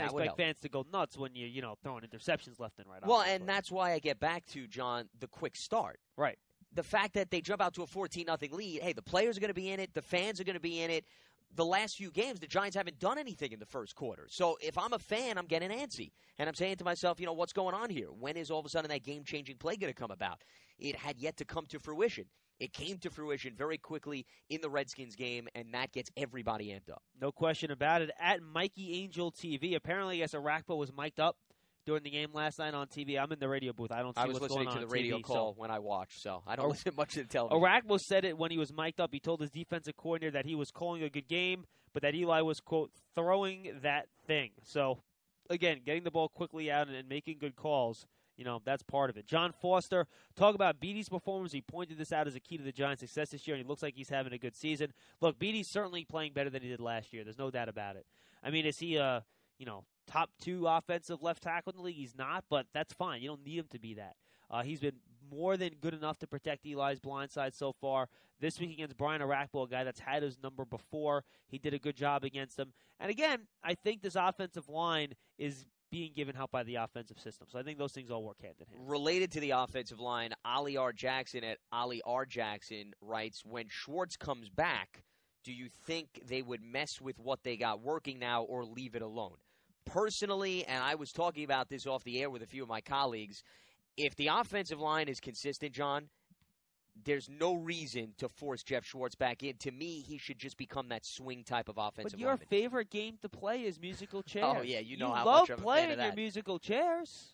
would expect help. fans to go nuts when you're throwing interceptions left and right. Well, obviously. and that's why I get back to, John, the quick start. Right. The fact that they jump out to a 14-0 lead, hey, the players are going to be in it, the fans are going to be in it. The last few games, the Giants haven't done anything in the first quarter. So if I'm a fan, I'm getting antsy. And I'm saying to myself, what's going on here? When is all of a sudden that game-changing play going to come about? It had yet to come to fruition. It came to fruition very quickly in the Redskins game, and that gets everybody amped up. No question about it. At Mikey Angel TV, apparently, I guess Arakpo was mic'd up during the game last night on TV. I'm in the radio booth. I don't see what's going on. I was listening to the radio TV, call when I watched, so I don't listen much to the television. Arakpo said it when he was mic'd up. He told his defensive coordinator that he was calling a good game, but that Eli was, quote, throwing that thing. So, again, getting the ball quickly out and making good calls, that's part of it. John Foster, talk about Beaty's performance. He pointed this out as a key to the Giants' success this year, and he looks like he's having a good season. Look, Beaty's certainly playing better than he did last year. There's no doubt about it. I mean, is he a, top 2 offensive left tackle in the league? He's not, but that's fine. You don't need him to be that. He's been more than good enough to protect Eli's blind side so far. This week against Brian Arakpo, a guy that's had his number before, he did a good job against him. And again, I think this offensive line is being given help by the offensive system. So I think those things all work hand in hand. Related to the offensive line, Ollie R. Jackson at Ollie R. Jackson writes, when Schwartz comes back, do you think they would mess with what they got working now or leave it alone? Personally, and I was talking about this off the air with a few of my colleagues, if the offensive line is consistent, John, there's no reason to force Jeff Schwartz back in. To me, he should just become that swing type of offensive But your lineman. favorite game to play is musical chairs. Oh, yeah, you know how love much I'm a fan playing of that. your musical chairs.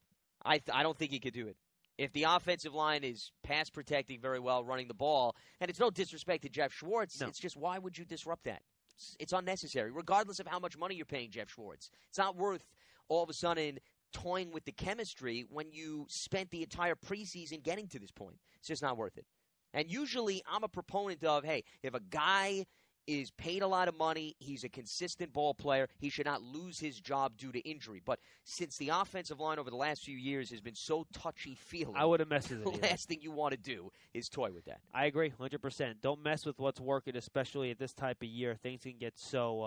I don't think he could do it. If the offensive line is pass protecting very well, running the ball, and it's no disrespect to Jeff Schwartz, it's just why would you disrupt that? It's unnecessary, regardless of how much money you're paying Jeff Schwartz. It's not worth all of a sudden toying with the chemistry when you spent the entire preseason getting to this point. It's just not worth it. And usually I'm a proponent of, hey, if a guy is paid a lot of money, he's a consistent ball player, he should not lose his job due to injury. But since the offensive line over the last few years has been so touchy-feely, I wouldn't mess with it the either. last thing you want to do is toy with that. I agree 100%. Don't mess with what's working, especially at this type of year. Things can get so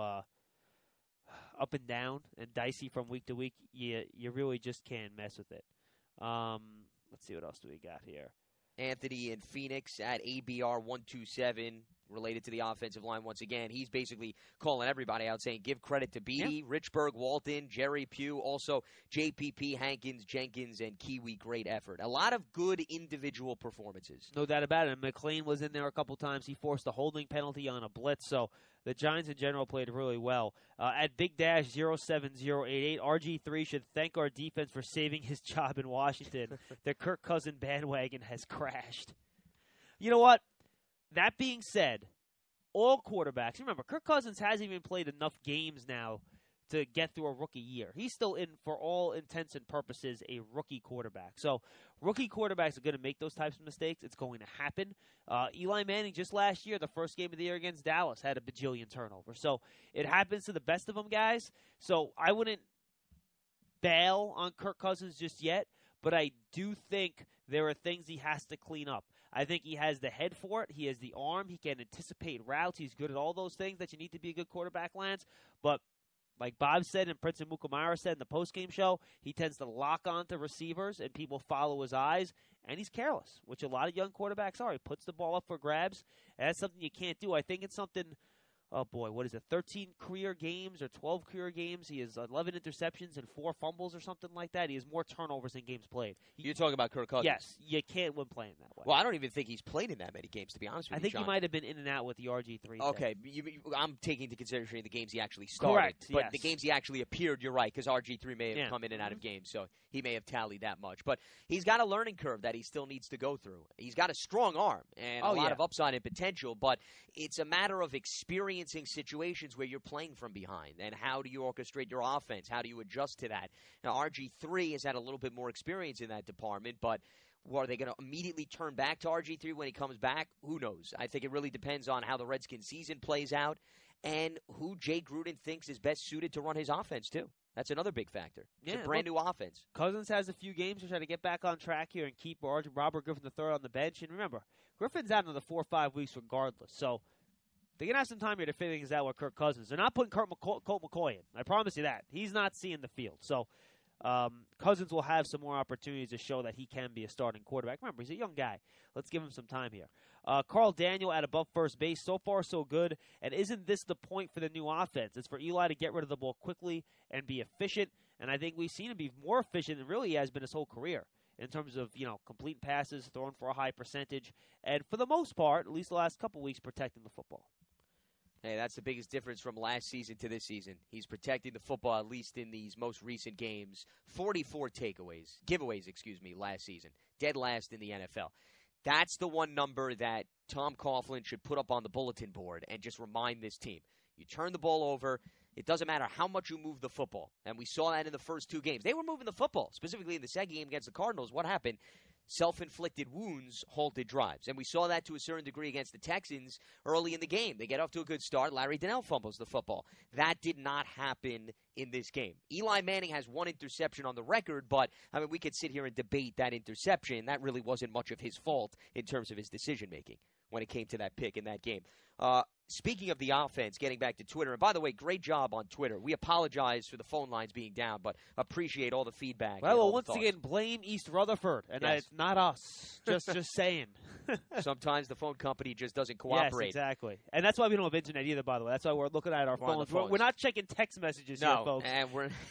up and down and dicey from week to week. You really just can't mess with it. Let's see, what else do we got here? Anthony in Phoenix at ABR127, related to the offensive line once again. He's basically calling everybody out, saying give credit to Beatty, Richburg, Walton, Jerry Pugh, also JPP, Hankins, Jenkins, and Kiwi. Great effort. A lot of good individual performances. No doubt about it. McLean was in there a couple times. He forced a holding penalty on a blitz, so the Giants in general played really well. At Big Dash 07088, RG3 should thank our defense for saving his job in Washington. The Kirk Cousins bandwagon has crashed. You know what? That being said, all quarterbacks, remember, Kirk Cousins hasn't even played enough games now to get through a rookie year. He's still, in, for all intents and purposes, a rookie quarterback. So rookie quarterbacks are going to make those types of mistakes. It's going to happen. Eli Manning, just last year, the first game of the year against Dallas, had a bajillion turnovers. So it happens to the best of them, guys. So I wouldn't bail on Kirk Cousins just yet, but I do think there are things he has to clean up. I think he has the head for it. He has the arm. He can anticipate routes. He's good at all those things that you need to be a good quarterback, Lance. But like Bob said and Prince and Mukamara said in the postgame show, he tends to lock on to receivers and people follow his eyes, and he's careless, which a lot of young quarterbacks are. He puts the ball up for grabs, and that's something you can't do. I think it's something, 13 career games or 12 career games. He has 11 interceptions and 4 fumbles or something like that. He has more turnovers than games played. You're talking about Kirk Cousins? Yes, you can't win playing that way. Well, I don't even think he's played in that many games, to be honest with you, I think John. he might have been in and out with the RG3 thing. Okay, I'm taking into consideration the games he actually started. Correct, But yes. the games he actually appeared, you're right, because RG3 may have come in and out of games, so he may have tallied that much. But he's got a learning curve that he still needs to go through. He's got a strong arm and a lot of upside and potential, but it's a matter of experiencing situations where you're playing from behind, and how do you orchestrate your offense? How do you adjust to that? Now, RG3 has had a little bit more experience in that department, but are they going to immediately turn back to RG3 when he comes back? Who knows? I think it really depends on how the Redskins season plays out and who Jay Gruden thinks is best suited to run his offense, too. That's another big factor. It's a brand new offense. Cousins has a few games to try to get back on track here and keep Robert Griffin III on the bench. And remember, Griffin's out another 4 or 5 weeks regardless. So They're going to have some time here to figure things out with Kirk Cousins. They're not putting Colt McCoy in. I promise you that. He's not seeing the field. So Cousins will have some more opportunities to show that he can be a starting quarterback. Remember, he's a young guy. Let's give him some time here. Carl Daniel at above first base. So far, so good. And isn't this the point for the new offense? It's for Eli to get rid of the ball quickly and be efficient. And I think we've seen him be more efficient than really he has been his whole career in terms of, complete passes, throwing for a high percentage. And for the most part, at least the last couple weeks, protecting the football. Hey, that's the biggest difference from last season to this season. He's protecting the football, at least in these most recent games. 44 giveaways, last season. Dead last in the NFL. That's the one number that Tom Coughlin should put up on the bulletin board and just remind this team. You turn the ball over, it doesn't matter how much you move the football. And we saw that in the first two games. They were moving the football, specifically in the second game against the Cardinals. What happened? Self-inflicted wounds halted drives. And we saw that to a certain degree against the Texans early in the game. They get off to a good start. Larry Donnell fumbles the football. That did not happen in this game. Eli Manning has one interception on the record, but, we could sit here and debate that interception. That really wasn't much of his fault in terms of his decision-making when it came to that pick in that game. Speaking of the offense, getting back to Twitter, and by the way, great job on Twitter. We apologize for the phone lines being down, but appreciate all the feedback. Well, once again, blame East Rutherford, and yes. It's not us. Just saying. Sometimes the phone company just doesn't cooperate. Yes, exactly. And that's why we don't have internet either, by the way. That's why we're looking at our phones. We're not checking text messages here, folks. And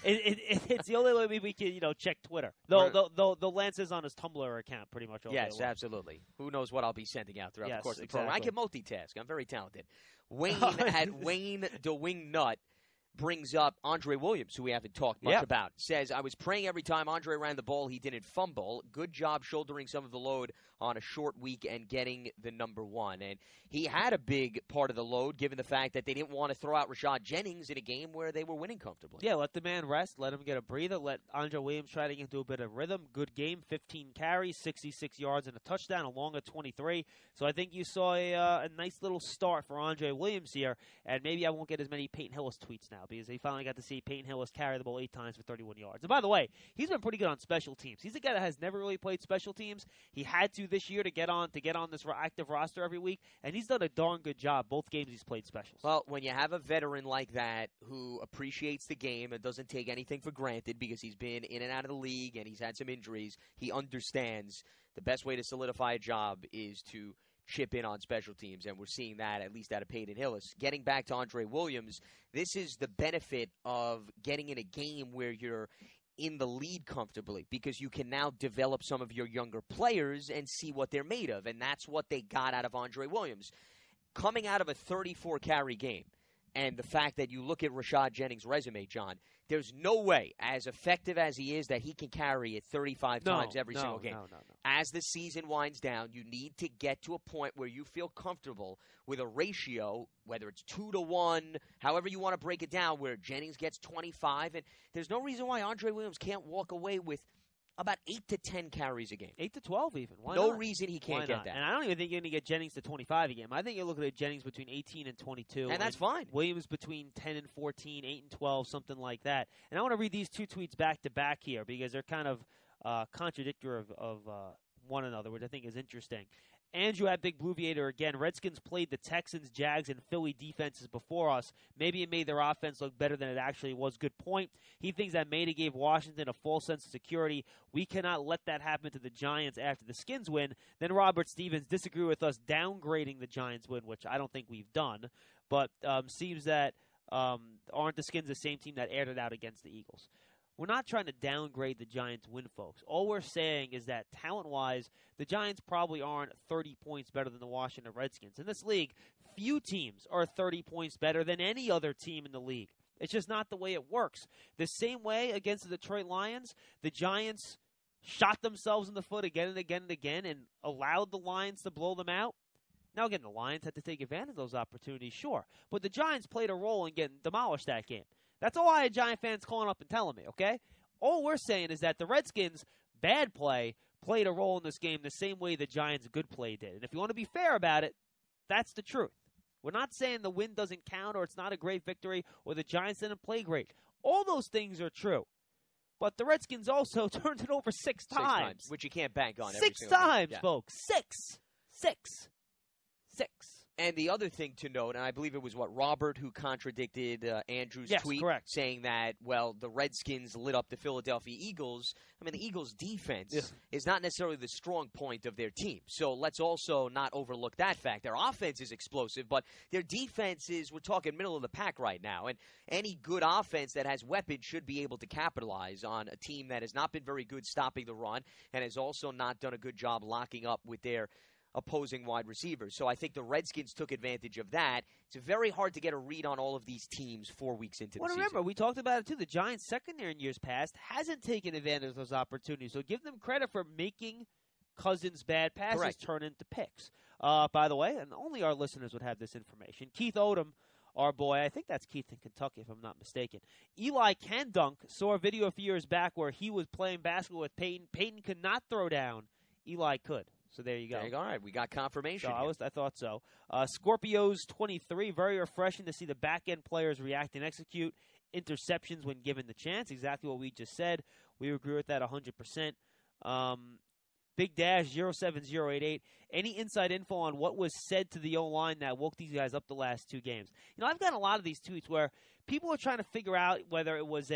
it's the only way we can, check Twitter. Though Lance is on his Tumblr account pretty much all day long. Yes, absolutely. Who knows what I'll be sending out throughout the course of the program. I can multitask. I'm very talented. Wayne at Wayne DeWing Nut brings up Andre Williams, who we haven't talked much about. Says, I was praying every time Andre ran the ball, he didn't fumble. Good job shouldering some of the load on a short week and getting the number one. And he had a big part of the load, given the fact that they didn't want to throw out Rashad Jennings in a game where they were winning comfortably. Yeah, let the man rest. Let him get a breather. Let Andre Williams try to get into a bit of rhythm. Good game, 15 carries, 66 yards, and a touchdown, along at 23. So I think you saw a nice little start for Andre Williams here. And maybe I won't get as many Peyton Hillis tweets now because they finally got to see Peyton Hillis carry the ball 8 times for 31 yards. And by the way, he's been pretty good on special teams. He's a guy that has never really played special teams. He had to this year to get on this active roster every week, and he's done a darn good job both games he's played specials. Well, when you have a veteran like that who appreciates the game and doesn't take anything for granted because he's been in and out of the league and he's had some injuries, he understands the best way to solidify a job is to chip in on special teams, and we're seeing that at least out of Peyton Hillis. Getting back to Andre Williams, this is the benefit of getting in a game where you're in the lead comfortably because you can now develop some of your younger players and see what they're made of, and that's what they got out of Andre Williams. Coming out of a 34-carry game, and the fact that you look at Rashad Jennings' resume, John, there's no way, as effective as he is, that he can carry it 35 times every single game. No. As the season winds down, you need to get to a point where you feel comfortable with a ratio, whether it's 2-to-1, however you want to break it down, where Jennings gets 25. And there's no reason why Andre Williams can't walk away with about 8 to 10 carries a game. 8 to 12 even. Why no not? reason he can't get that. And I don't even think you're going to get Jennings to 25 a game. I think you're looking at Jennings between 18 and 22. And that's fine. Williams between 10 and 14, 8 and 12, something like that. And I want to read these two tweets back to back here because they're kind of contradictory of one another, which I think is interesting. Andrew at Big Blue Viator again. Redskins played the Texans, Jags, and Philly defenses before us. Maybe it made their offense look better than it actually was. Good point. He thinks that Maida gave Washington a false sense of security. We cannot let that happen to the Giants after the Skins win. Then Robert Stevens disagree with us downgrading the Giants win, which I don't think we've done. But seems that aren't the Skins the same team that aired it out against the Eagles? We're not trying to downgrade the Giants' win, folks. All we're saying is that talent-wise, the Giants probably aren't 30 points better than the Washington Redskins. In this league, few teams are 30 points better than any other team in the league. It's just not the way it works. The same way against the Detroit Lions, the Giants shot themselves in the foot again and again and again and allowed the Lions to blow them out. Now, again, the Lions had to take advantage of those opportunities, sure. But the Giants played a role in getting demolished that game. That's all I had Giant fans calling up and telling me, okay? All we're saying is that the Redskins' bad play played a role in this game the same way the Giants' good play did. And if you want to be fair about it, that's the truth. We're not saying the win doesn't count or it's not a great victory or the Giants didn't play great. All those things are true. But the Redskins also turned it over six times. Which you can't bank on every Six single times, game. folks. Six. And the other thing to note, and I believe it was Robert who contradicted Andrew's tweet, correct, saying that, well, the Redskins lit up the Philadelphia Eagles. I mean, the Eagles' defense is not necessarily the strong point of their team. So let's also not overlook that fact. Their offense is explosive, but their defense is, we're talking middle of the pack right now. And any good offense that has weapons should be able to capitalize on a team that has not been very good stopping the run and has also not done a good job locking up with their opposing wide receivers. So I think the Redskins took advantage of that. It's very hard to get a read on all of these teams 4 weeks into the season. Remember, we talked about it too. The Giants' secondary in years past hasn't taken advantage of those opportunities. So give them credit for making Cousins' bad passes turn into picks. By the way, and only our listeners would have this information, Keith Odom, our boy, I think that's Keith in Kentucky if I'm not mistaken. Eli can dunk. Saw a video a few years back where he was playing basketball with Peyton. Peyton could not throw down. Eli could. So there you go. All right, we got confirmation. So I thought so. Scorpios 23, very refreshing to see the back-end players react and execute interceptions when given the chance. Exactly what we just said. We agree with that 100%. Big Dash 07088. Any inside info on what was said to the O-line that woke these guys up the last two games? You know, I've gotten a lot of these tweets where people are trying to figure out whether it was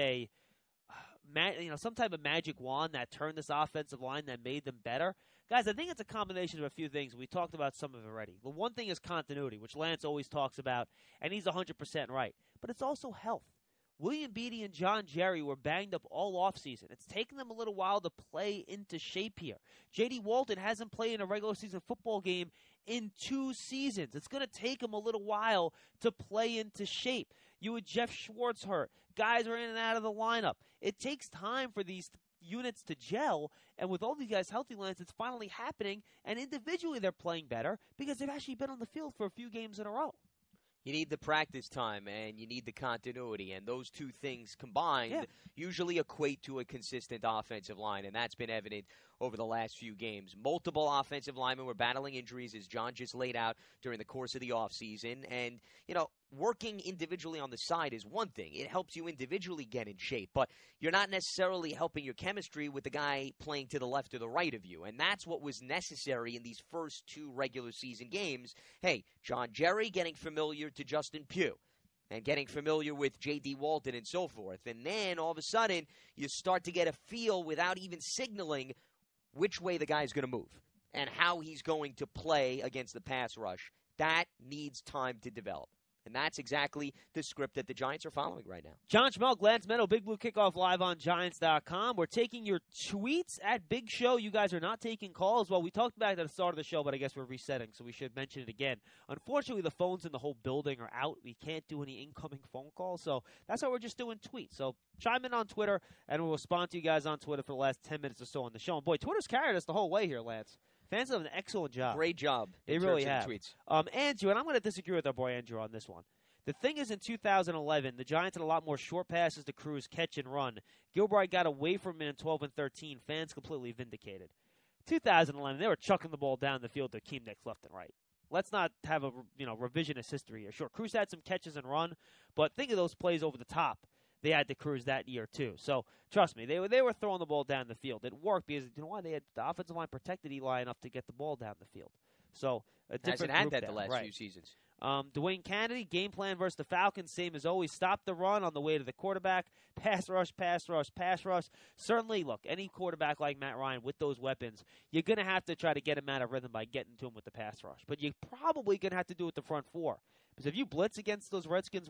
some type of magic wand that turned this offensive line that made them better. Guys, I think it's a combination of a few things. We talked about some of it already. The one thing is continuity, which Lance always talks about, and he's 100% right. But it's also health. William Beatty and John Jerry were banged up all offseason. It's taken them a little while to play into shape here. J.D. Walton hasn't played in a regular season football game in 2 seasons. It's going to take him a little while to play into shape. You had Jeff Schwartz hurt. Guys are in and out of the lineup. It takes time for these units to gel, and with all these guys healthy, Lance, it's finally happening, and individually they're playing better because they've actually been on the field for a few games in a row. You need the practice time, and you need the continuity, and those two things combined usually equate to a consistent offensive line, and that's been evident over the last few games. Multiple offensive linemen were battling injuries, as John just laid out during the course of the offseason, and, working individually on the side is one thing. It helps you individually get in shape, but you're not necessarily helping your chemistry with the guy playing to the left or the right of you, and that's what was necessary in these first 2 regular season games. Hey, John Jerry getting familiar to Justin Pugh and getting familiar with J.D. Walton and so forth, and then all of a sudden you start to get a feel without even signaling which way the guy's going to move and how he's going to play against the pass rush. That needs time to develop. And that's exactly the script that the Giants are following right now. John Schmelk, Lance Meadow, Big Blue Kickoff live on Giants.com. We're taking your tweets at Big Show. You guys are not taking calls. Well, we talked about it at the start of the show, but I guess we're resetting, so we should mention it again. Unfortunately, the phones in the whole building are out. We can't do any incoming phone calls, so that's why we're just doing tweets. So chime in on Twitter, and we'll respond to you guys on Twitter for the last 10 minutes or so on the show. And, boy, Twitter's carried us the whole way here, Lance. Fans have done an excellent job. Great job. They really have. Tweets. Andrew, and I'm going to disagree with our boy Andrew on this one. The thing is, in 2011, the Giants had a lot more short passes to Cruz, catch and run. Gilbride got away from it in 12 and 13. Fans completely vindicated. 2011, they were chucking the ball down the field to Akeem Nicks left and right. Let's not have a revisionist history here. Sure, Cruz had some catches and run, but think of those plays over the top they had to Cruz that year too. So trust me, they were throwing the ball down the field. It worked because you know why? They had the offensive line protected Eli enough to get the ball down the field. So a different hasn't had group that the there. last few seasons. Dwayne Kennedy, game plan versus the Falcons, same as always. Stop the run on the way to the quarterback. Pass rush, pass rush, pass rush. Certainly, look, any quarterback like Matt Ryan with those weapons, you're going to have to try to get him out of rhythm by getting to him with the pass rush. But you're probably going to have to do it with the front four. Because if you blitz against those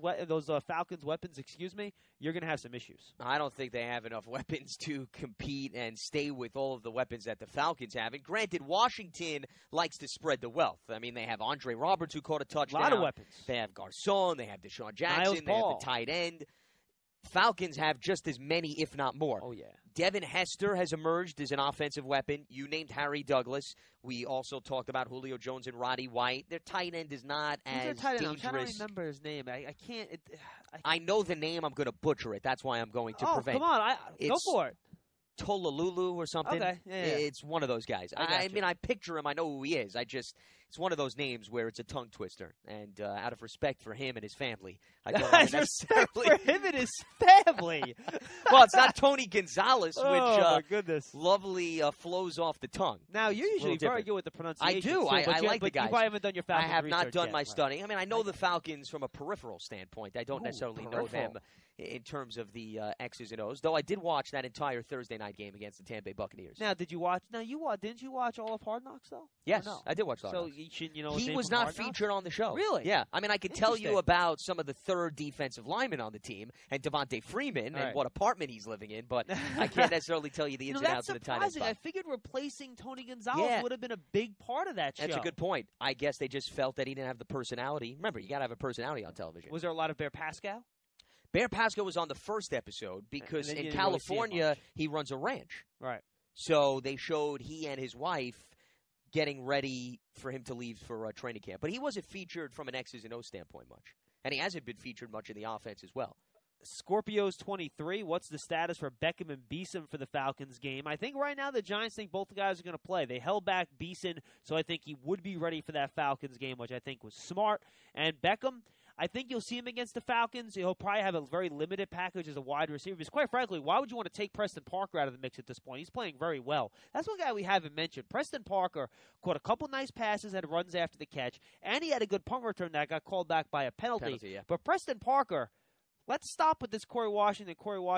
Falcons weapons, you're going to have some issues. I don't think they have enough weapons to compete and stay with all of the weapons that the Falcons have. And granted, Washington likes to spread the wealth. I mean, they have Andre Roberts who caught a touchdown. A lot of weapons. They have Garcon. They have Deshaun Jackson. They have the tight end. Falcons have just as many, if not more. Oh, yeah. Devin Hester has emerged as an offensive weapon. You named Harry Douglas. We also talked about Julio Jones and Roddy White. Their tight end is not as dangerous. I'm trying to remember his name. I can't. I know the name. I'm going to butcher it. That's why I'm going to prevent. Come on. Go for it. Tolalulu or something. Okay. Yeah. It's one of those guys. I mean, I picture him. I know who he is. It's It's one of those names where it's a tongue twister, and out of respect for him and his family, I don't want to necessarily. For him and his family. Well, it's not Tony Gonzalez, which my goodness. lovely flows off the tongue. Now you're usually very different. good with the pronunciation. I do. Too, I you, like the guys. You probably haven't done your Falcons I have not done yet, my right. studying. I mean, I know the Falcons from a peripheral standpoint. I don't necessarily know them in terms of the X's and O's, though I did watch that entire Thursday night game against the Tampa Bay Buccaneers. Now, did you watch? Now, didn't you watch all of Hard Knocks, though? Yes, no? I did watch Hard So Knocks. he was not featured on the show. Really? Yeah. I mean, I could tell you about some of the third defensive linemen on the team and Devontae Freeman and what apartment he's living in, but I can't necessarily tell you the ins and outs of the tight end spot. I figured replacing Tony Gonzalez would have been a big part of that show. That's a good point. I guess they just felt that he didn't have the personality. Remember, you got to have a personality on television. Was there a lot of Bear Pascal? Bear Pascal was on the first episode because in California he runs a ranch. Right. So they showed he and his wife getting ready for him to leave for training camp. But he wasn't featured from an X's and O's standpoint much. And he hasn't been featured much in the offense as well. Scorpios 23, what's the status for Beckham and Beeson for the Falcons game? I think right now the Giants think both the guys are going to play. They held back Beeson, so I think he would be ready for that Falcons game, which I think was smart. And Beckham, I think you'll see him against the Falcons. He'll probably have a very limited package as a wide receiver. Because quite frankly, why would you want to take Preston Parker out of the mix at this point? He's playing very well. That's one guy we haven't mentioned. Preston Parker caught a couple nice passes, had runs after the catch, and he had a good punt return that got called back by a penalty. But Preston Parker, let's stop with this Corey Washington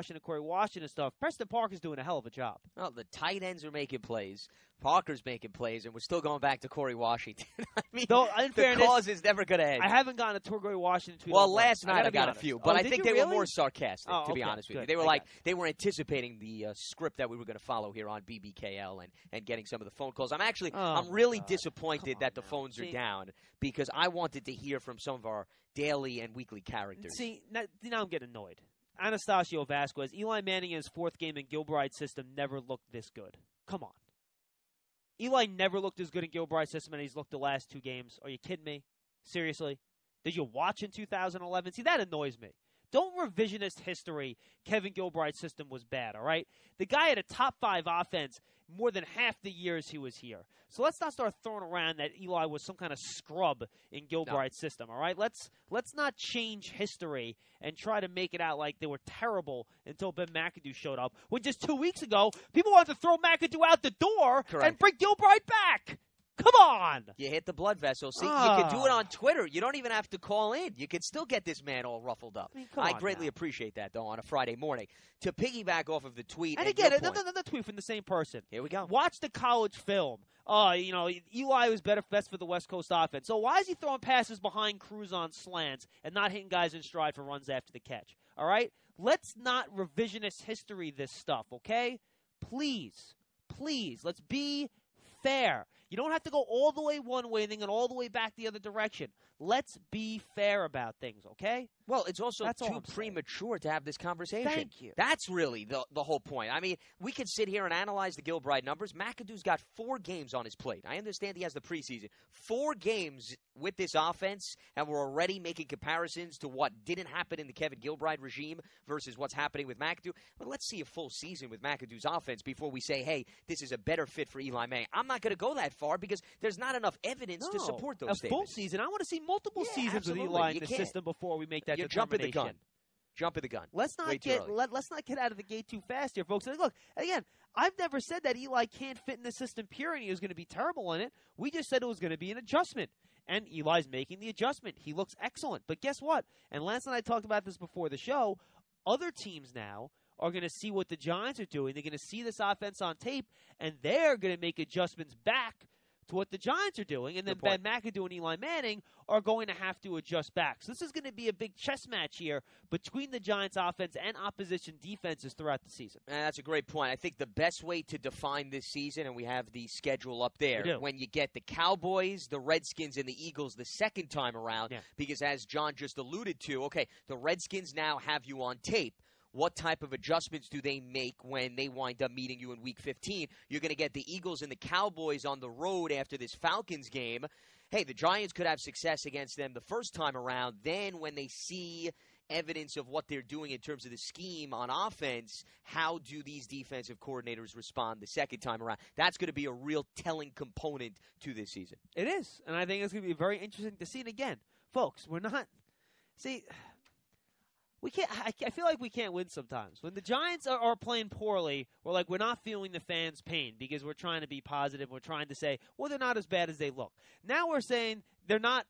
stuff. Preston Parker's doing a hell of a job. Well, the tight ends are making plays. Parker's making plays, and we're still going back to Corey Washington. I mean, the cause is never going to end. I haven't gotten a Corey Washington tweet. Well, last night I got a few, but I think they were more sarcastic, to be honest with you. They were they were anticipating the script that we were going to follow here on BBKL and getting some of the phone calls. I'm really disappointed that the phones are down because I wanted to hear from some of our daily and weekly characters. See, now I'm getting annoyed. Anastasio Vasquez, Eli Manning in his fourth game in Gilbride's system never looked this good. Come on. Eli never looked as good in Gilbride's system as he's looked the last two games. Are you kidding me? Seriously? Did you watch in 2011? See, that annoys me. Don't revisionist history. Kevin Gilbride's system was bad, all right? The guy had a top 5 offense more than half the years he was here. So let's not start throwing around that Eli was some kind of scrub in Gilbride's system, all right? Let's not change history and try to make it out like they were terrible until Ben McAdoo showed up. When just 2 weeks ago, people wanted to throw McAdoo out the door and bring Gilbride back. Come on! You hit the blood vessel. See, you can do it on Twitter. You don't even have to call in. You can still get this man all ruffled up. I greatly appreciate that, though, on a Friday morning. To piggyback off of the tweet, and again, another tweet from the same person. Here we go. Watch the college film. Eli was best for the West Coast offense. So why is he throwing passes behind Cruz on slants and not hitting guys in stride for runs after the catch? All right? Let's not revisionist history this stuff, okay? Please, let's be fair. You don't have to go all the way one way and then go all the way back the other direction. Let's be fair about things, okay? Well, it's also too premature to have this conversation. Thank you. That's really the whole point. I mean, we could sit here and analyze the Gilbride numbers. McAdoo's got 4 games on his plate. I understand he has the preseason. 4 games with this offense, and we're already making comparisons to what didn't happen in the Kevin Gilbride regime versus what's happening with McAdoo. But let's see a full season with McAdoo's offense before we say, hey, this is a better fit for Eli Manning. I'm not going to go that far because there's not enough evidence to support those statements. A full season. I want to see multiple seasons with Eli in the system before we make that determination. Jumping the gun. Let's not get out of the gate too fast here, folks. And look, again, I've never said that Eli can't fit in the system, period. He was going to be terrible in it. We just said it was going to be an adjustment. And Eli's making the adjustment. He looks excellent. But guess what? And Lance and I talked about this before the show. Other teams now are going to see what the Giants are doing. They're going to see this offense on tape, and they're going to make adjustments back to what the Giants are doing, and then Ben McAdoo and Eli Manning are going to have to adjust back. So this is going to be a big chess match here between the Giants offense and opposition defenses throughout the season. That's a great point. I think the best way to define this season, and we have the schedule up there, when you get the Cowboys, the Redskins, and the Eagles the second time around, because as John just alluded to, the Redskins now have you on tape. What type of adjustments do they make when they wind up meeting you in Week 15? You're going to get the Eagles and the Cowboys on the road after this Falcons game. Hey, the Giants could have success against them the first time around. Then when they see evidence of what they're doing in terms of the scheme on offense, how do these defensive coordinators respond the second time around? That's going to be a real telling component to this season. It is, and I think it's going to be very interesting to see it again. Folks, we're not – see, we can't – I feel like we can't win sometimes. When the Giants are playing poorly, we're not feeling the fans' pain because we're trying to be positive. We're trying to say, well, they're not as bad as they look. Now we're saying they're not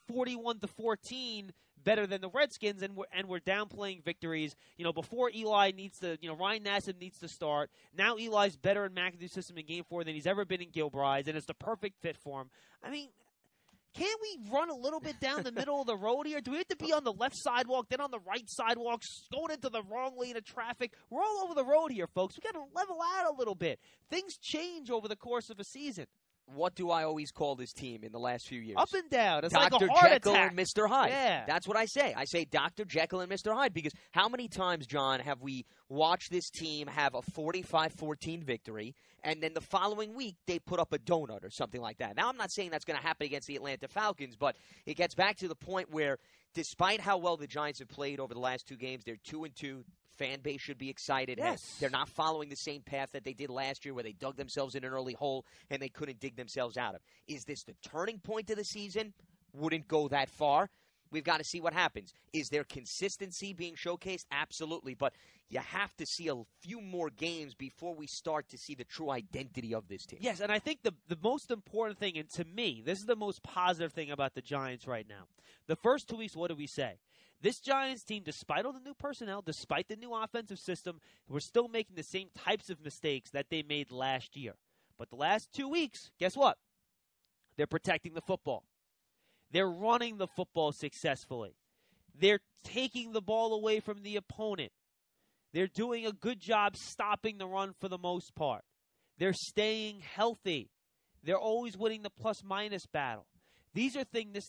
41-14 better than the Redskins, and we're downplaying victories. Before Eli needs to, Ryan Nassib needs to start. Now Eli's better in McAdoo's system in Game 4 than he's ever been in Gilbride's, and it's the perfect fit for him. I mean, can't we run a little bit down the middle of the road here? Do we have to be on the left sidewalk, then on the right sidewalk, going into the wrong lane of traffic? We're all over the road here, folks. We got to level out a little bit. Things change over the course of a season. What do I always call this team in the last few years? Up and down. It's Dr. like a heart Jekyll attack. and Mr. Hyde. Yeah. That's what I say. I say Dr. Jekyll and Mr. Hyde because how many times, John, have we watched this team have a 45-14 victory and then the following week they put up a donut or something like that? Now, I'm not saying that's going to happen against the Atlanta Falcons, but it gets back to the point where despite how well the Giants have played over the last two games, they're 2-2. Fan base should be excited. Yes. They're not following the same path that they did last year where they dug themselves in an early hole and they couldn't dig themselves out of. Is this the turning point of the season? Wouldn't go that far. We've got to see what happens. Is there consistency being showcased? Absolutely. But you have to see a few more games before we start to see the true identity of this team. Yes, and I think the most important thing, and to me, this is the most positive thing about the Giants right now. The first 2 weeks, what did we say? This Giants team, despite all the new personnel, despite the new offensive system, we're still making the same types of mistakes that they made last year. But the last 2 weeks, guess what? They're protecting the football. They're running the football successfully. They're taking the ball away from the opponent. They're doing a good job stopping the run for the most part. They're staying healthy. They're always winning the plus-minus battle. These are things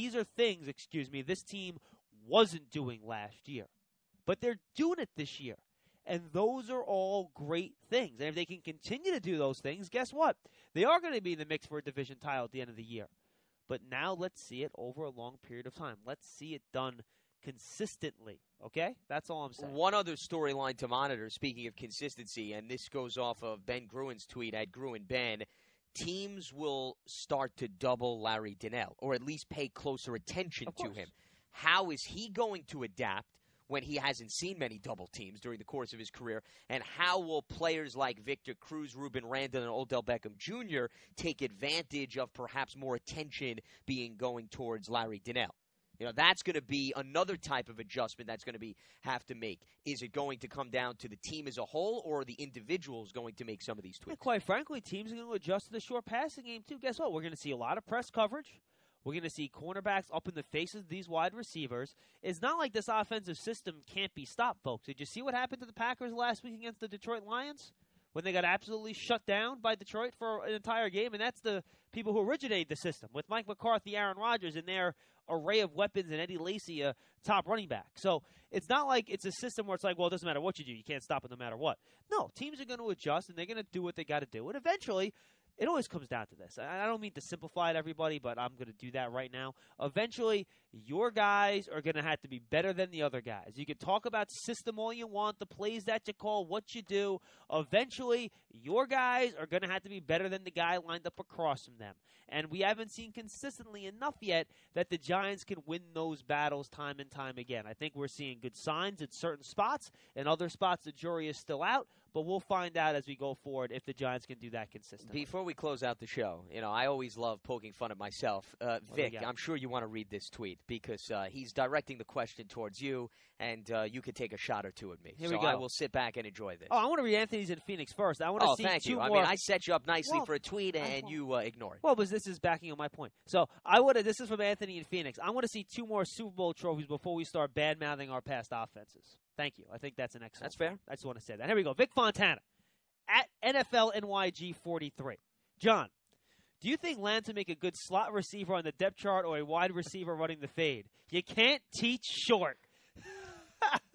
this team wasn't doing last year. But they're doing it this year. And those are all great things. And if they can continue to do those things, guess what? They are going to be in the mix for a division title at the end of the year. But now let's see it over a long period of time. Let's see it done consistently. Okay? That's all I'm saying. One other storyline to monitor, speaking of consistency, and this goes off of Ben Gruen's tweet at GruenBen. Teams will start to double Larry Donnell, or at least pay closer attention to him. How is he going to adapt when he hasn't seen many double teams during the course of his career? And how will players like Victor Cruz, Ruben Randall, and Odell Beckham Jr. take advantage of perhaps more attention being going towards Larry Donnell? That's going to be another type of adjustment that's going to have to make. Is it going to come down to the team as a whole, or are the individuals going to make some of these tweaks? Yeah, quite frankly, teams are going to adjust to the short passing game, too. Guess what? We're going to see a lot of press coverage. We're going to see cornerbacks up in the faces of these wide receivers. It's not like this offensive system can't be stopped, folks. Did you see what happened to the Packers last week against the Detroit Lions? When they got absolutely shut down by Detroit for an entire game, and that's the people who originated the system, with Mike McCarthy, Aaron Rodgers, and their array of weapons, and Eddie Lacy, a top running back. So it's not like it's a system where it's like, well, it doesn't matter what you do. You can't stop it no matter what. No, teams are going to adjust, and they're going to do what they got to do. And eventually, it always comes down to this. I don't mean to simplify it, everybody, but I'm going to do that right now. Eventually, your guys are going to have to be better than the other guys. You can talk about system all you want, the plays that you call, what you do. Eventually, your guys are going to have to be better than the guy lined up across from them. And we haven't seen consistently enough yet that the Giants can win those battles time and time again. I think we're seeing good signs at certain spots. In other spots, the jury is still out. But we'll find out as we go forward if the Giants can do that consistently. Before we close out the show, I always love poking fun at myself. Vic, I'm sure you want to read this tweet because he's directing the question towards you, and you could take a shot or two at me. Here we go. I will sit back and enjoy this. Oh, I want to read Anthony's in Phoenix first. I want to see thank two you. more. I mean, I set you up nicely for a tweet, and you ignore it. Well, but this is backing up my point. So this is from Anthony in Phoenix. I want to see two more Super Bowl trophies before we start bad-mouthing our past offenses. Thank you. I think that's an excellent. That's fair. I just want to say that. Here we go. Vic Fontana. At NFL NYG 43. John, do you think Lance would make a good slot receiver on the depth chart or a wide receiver running the fade? You can't teach short.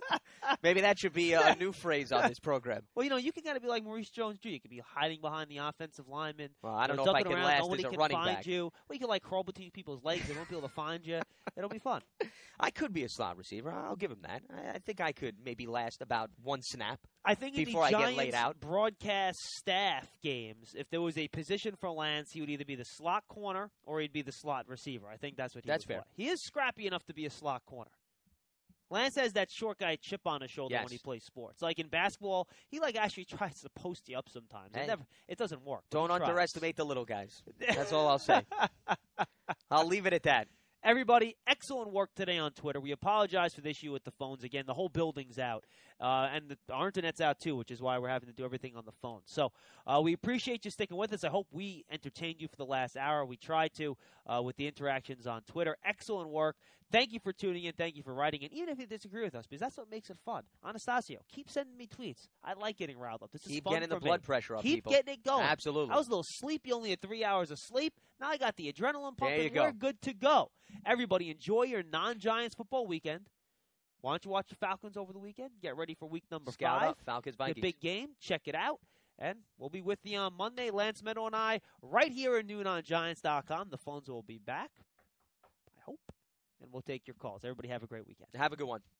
Maybe that should be a new phrase on this program. Well, you can kind of be like Maurice Jones-Drew. You could be hiding behind the offensive lineman. Well, I don't know if I ducking can around. last Nobody as a can running find back. you. Well, you can crawl between people's legs. They won't be able to find you. It'll be fun. I could be a slot receiver. I'll give him that. I think I could maybe last about one snap. I think in before the I get Giants laid out. broadcast staff games, if there was a position for Lance, he would either be the slot corner or he'd be the slot receiver. I think that's what he That's would fair. play. He is scrappy enough to be a slot corner. Lance has that short guy chip on his shoulder Yes. when he plays sports. Like in basketball, he actually tries to post you up sometimes. Hey. It doesn't work. but Don't he tries. underestimate the little guys. That's all I'll say. I'll leave it at that. Everybody, excellent work today on Twitter. We apologize for the issue with the phones again. The whole building's out, and our internet's out too, which is why we're having to do everything on the phone. So we appreciate you sticking with us. I hope we entertained you for the last hour. We tried to with the interactions on Twitter. Excellent work. Thank you for tuning in. Thank you for writing in, even if you disagree with us, because that's what makes it fun. Anastasio, keep sending me tweets. I like getting riled up. This is Keep fun getting for the blood me. pressure up, Keep people. getting it going. Absolutely. I was a little sleepy, only had 3 hours of sleep. Now I got the adrenaline pumping. There you go. We're good to go. Everybody, enjoy your non-Giants football weekend. Why don't you watch the Falcons over the weekend? Get ready for week number Scout 5. up, Falcons, The Vikings. big game. Check it out. And we'll be with you on Monday. Lance Meadow and I right here at noon on Giants.com. The phones will be back, I hope. And we'll take your calls. Everybody have a great weekend. Have a good one.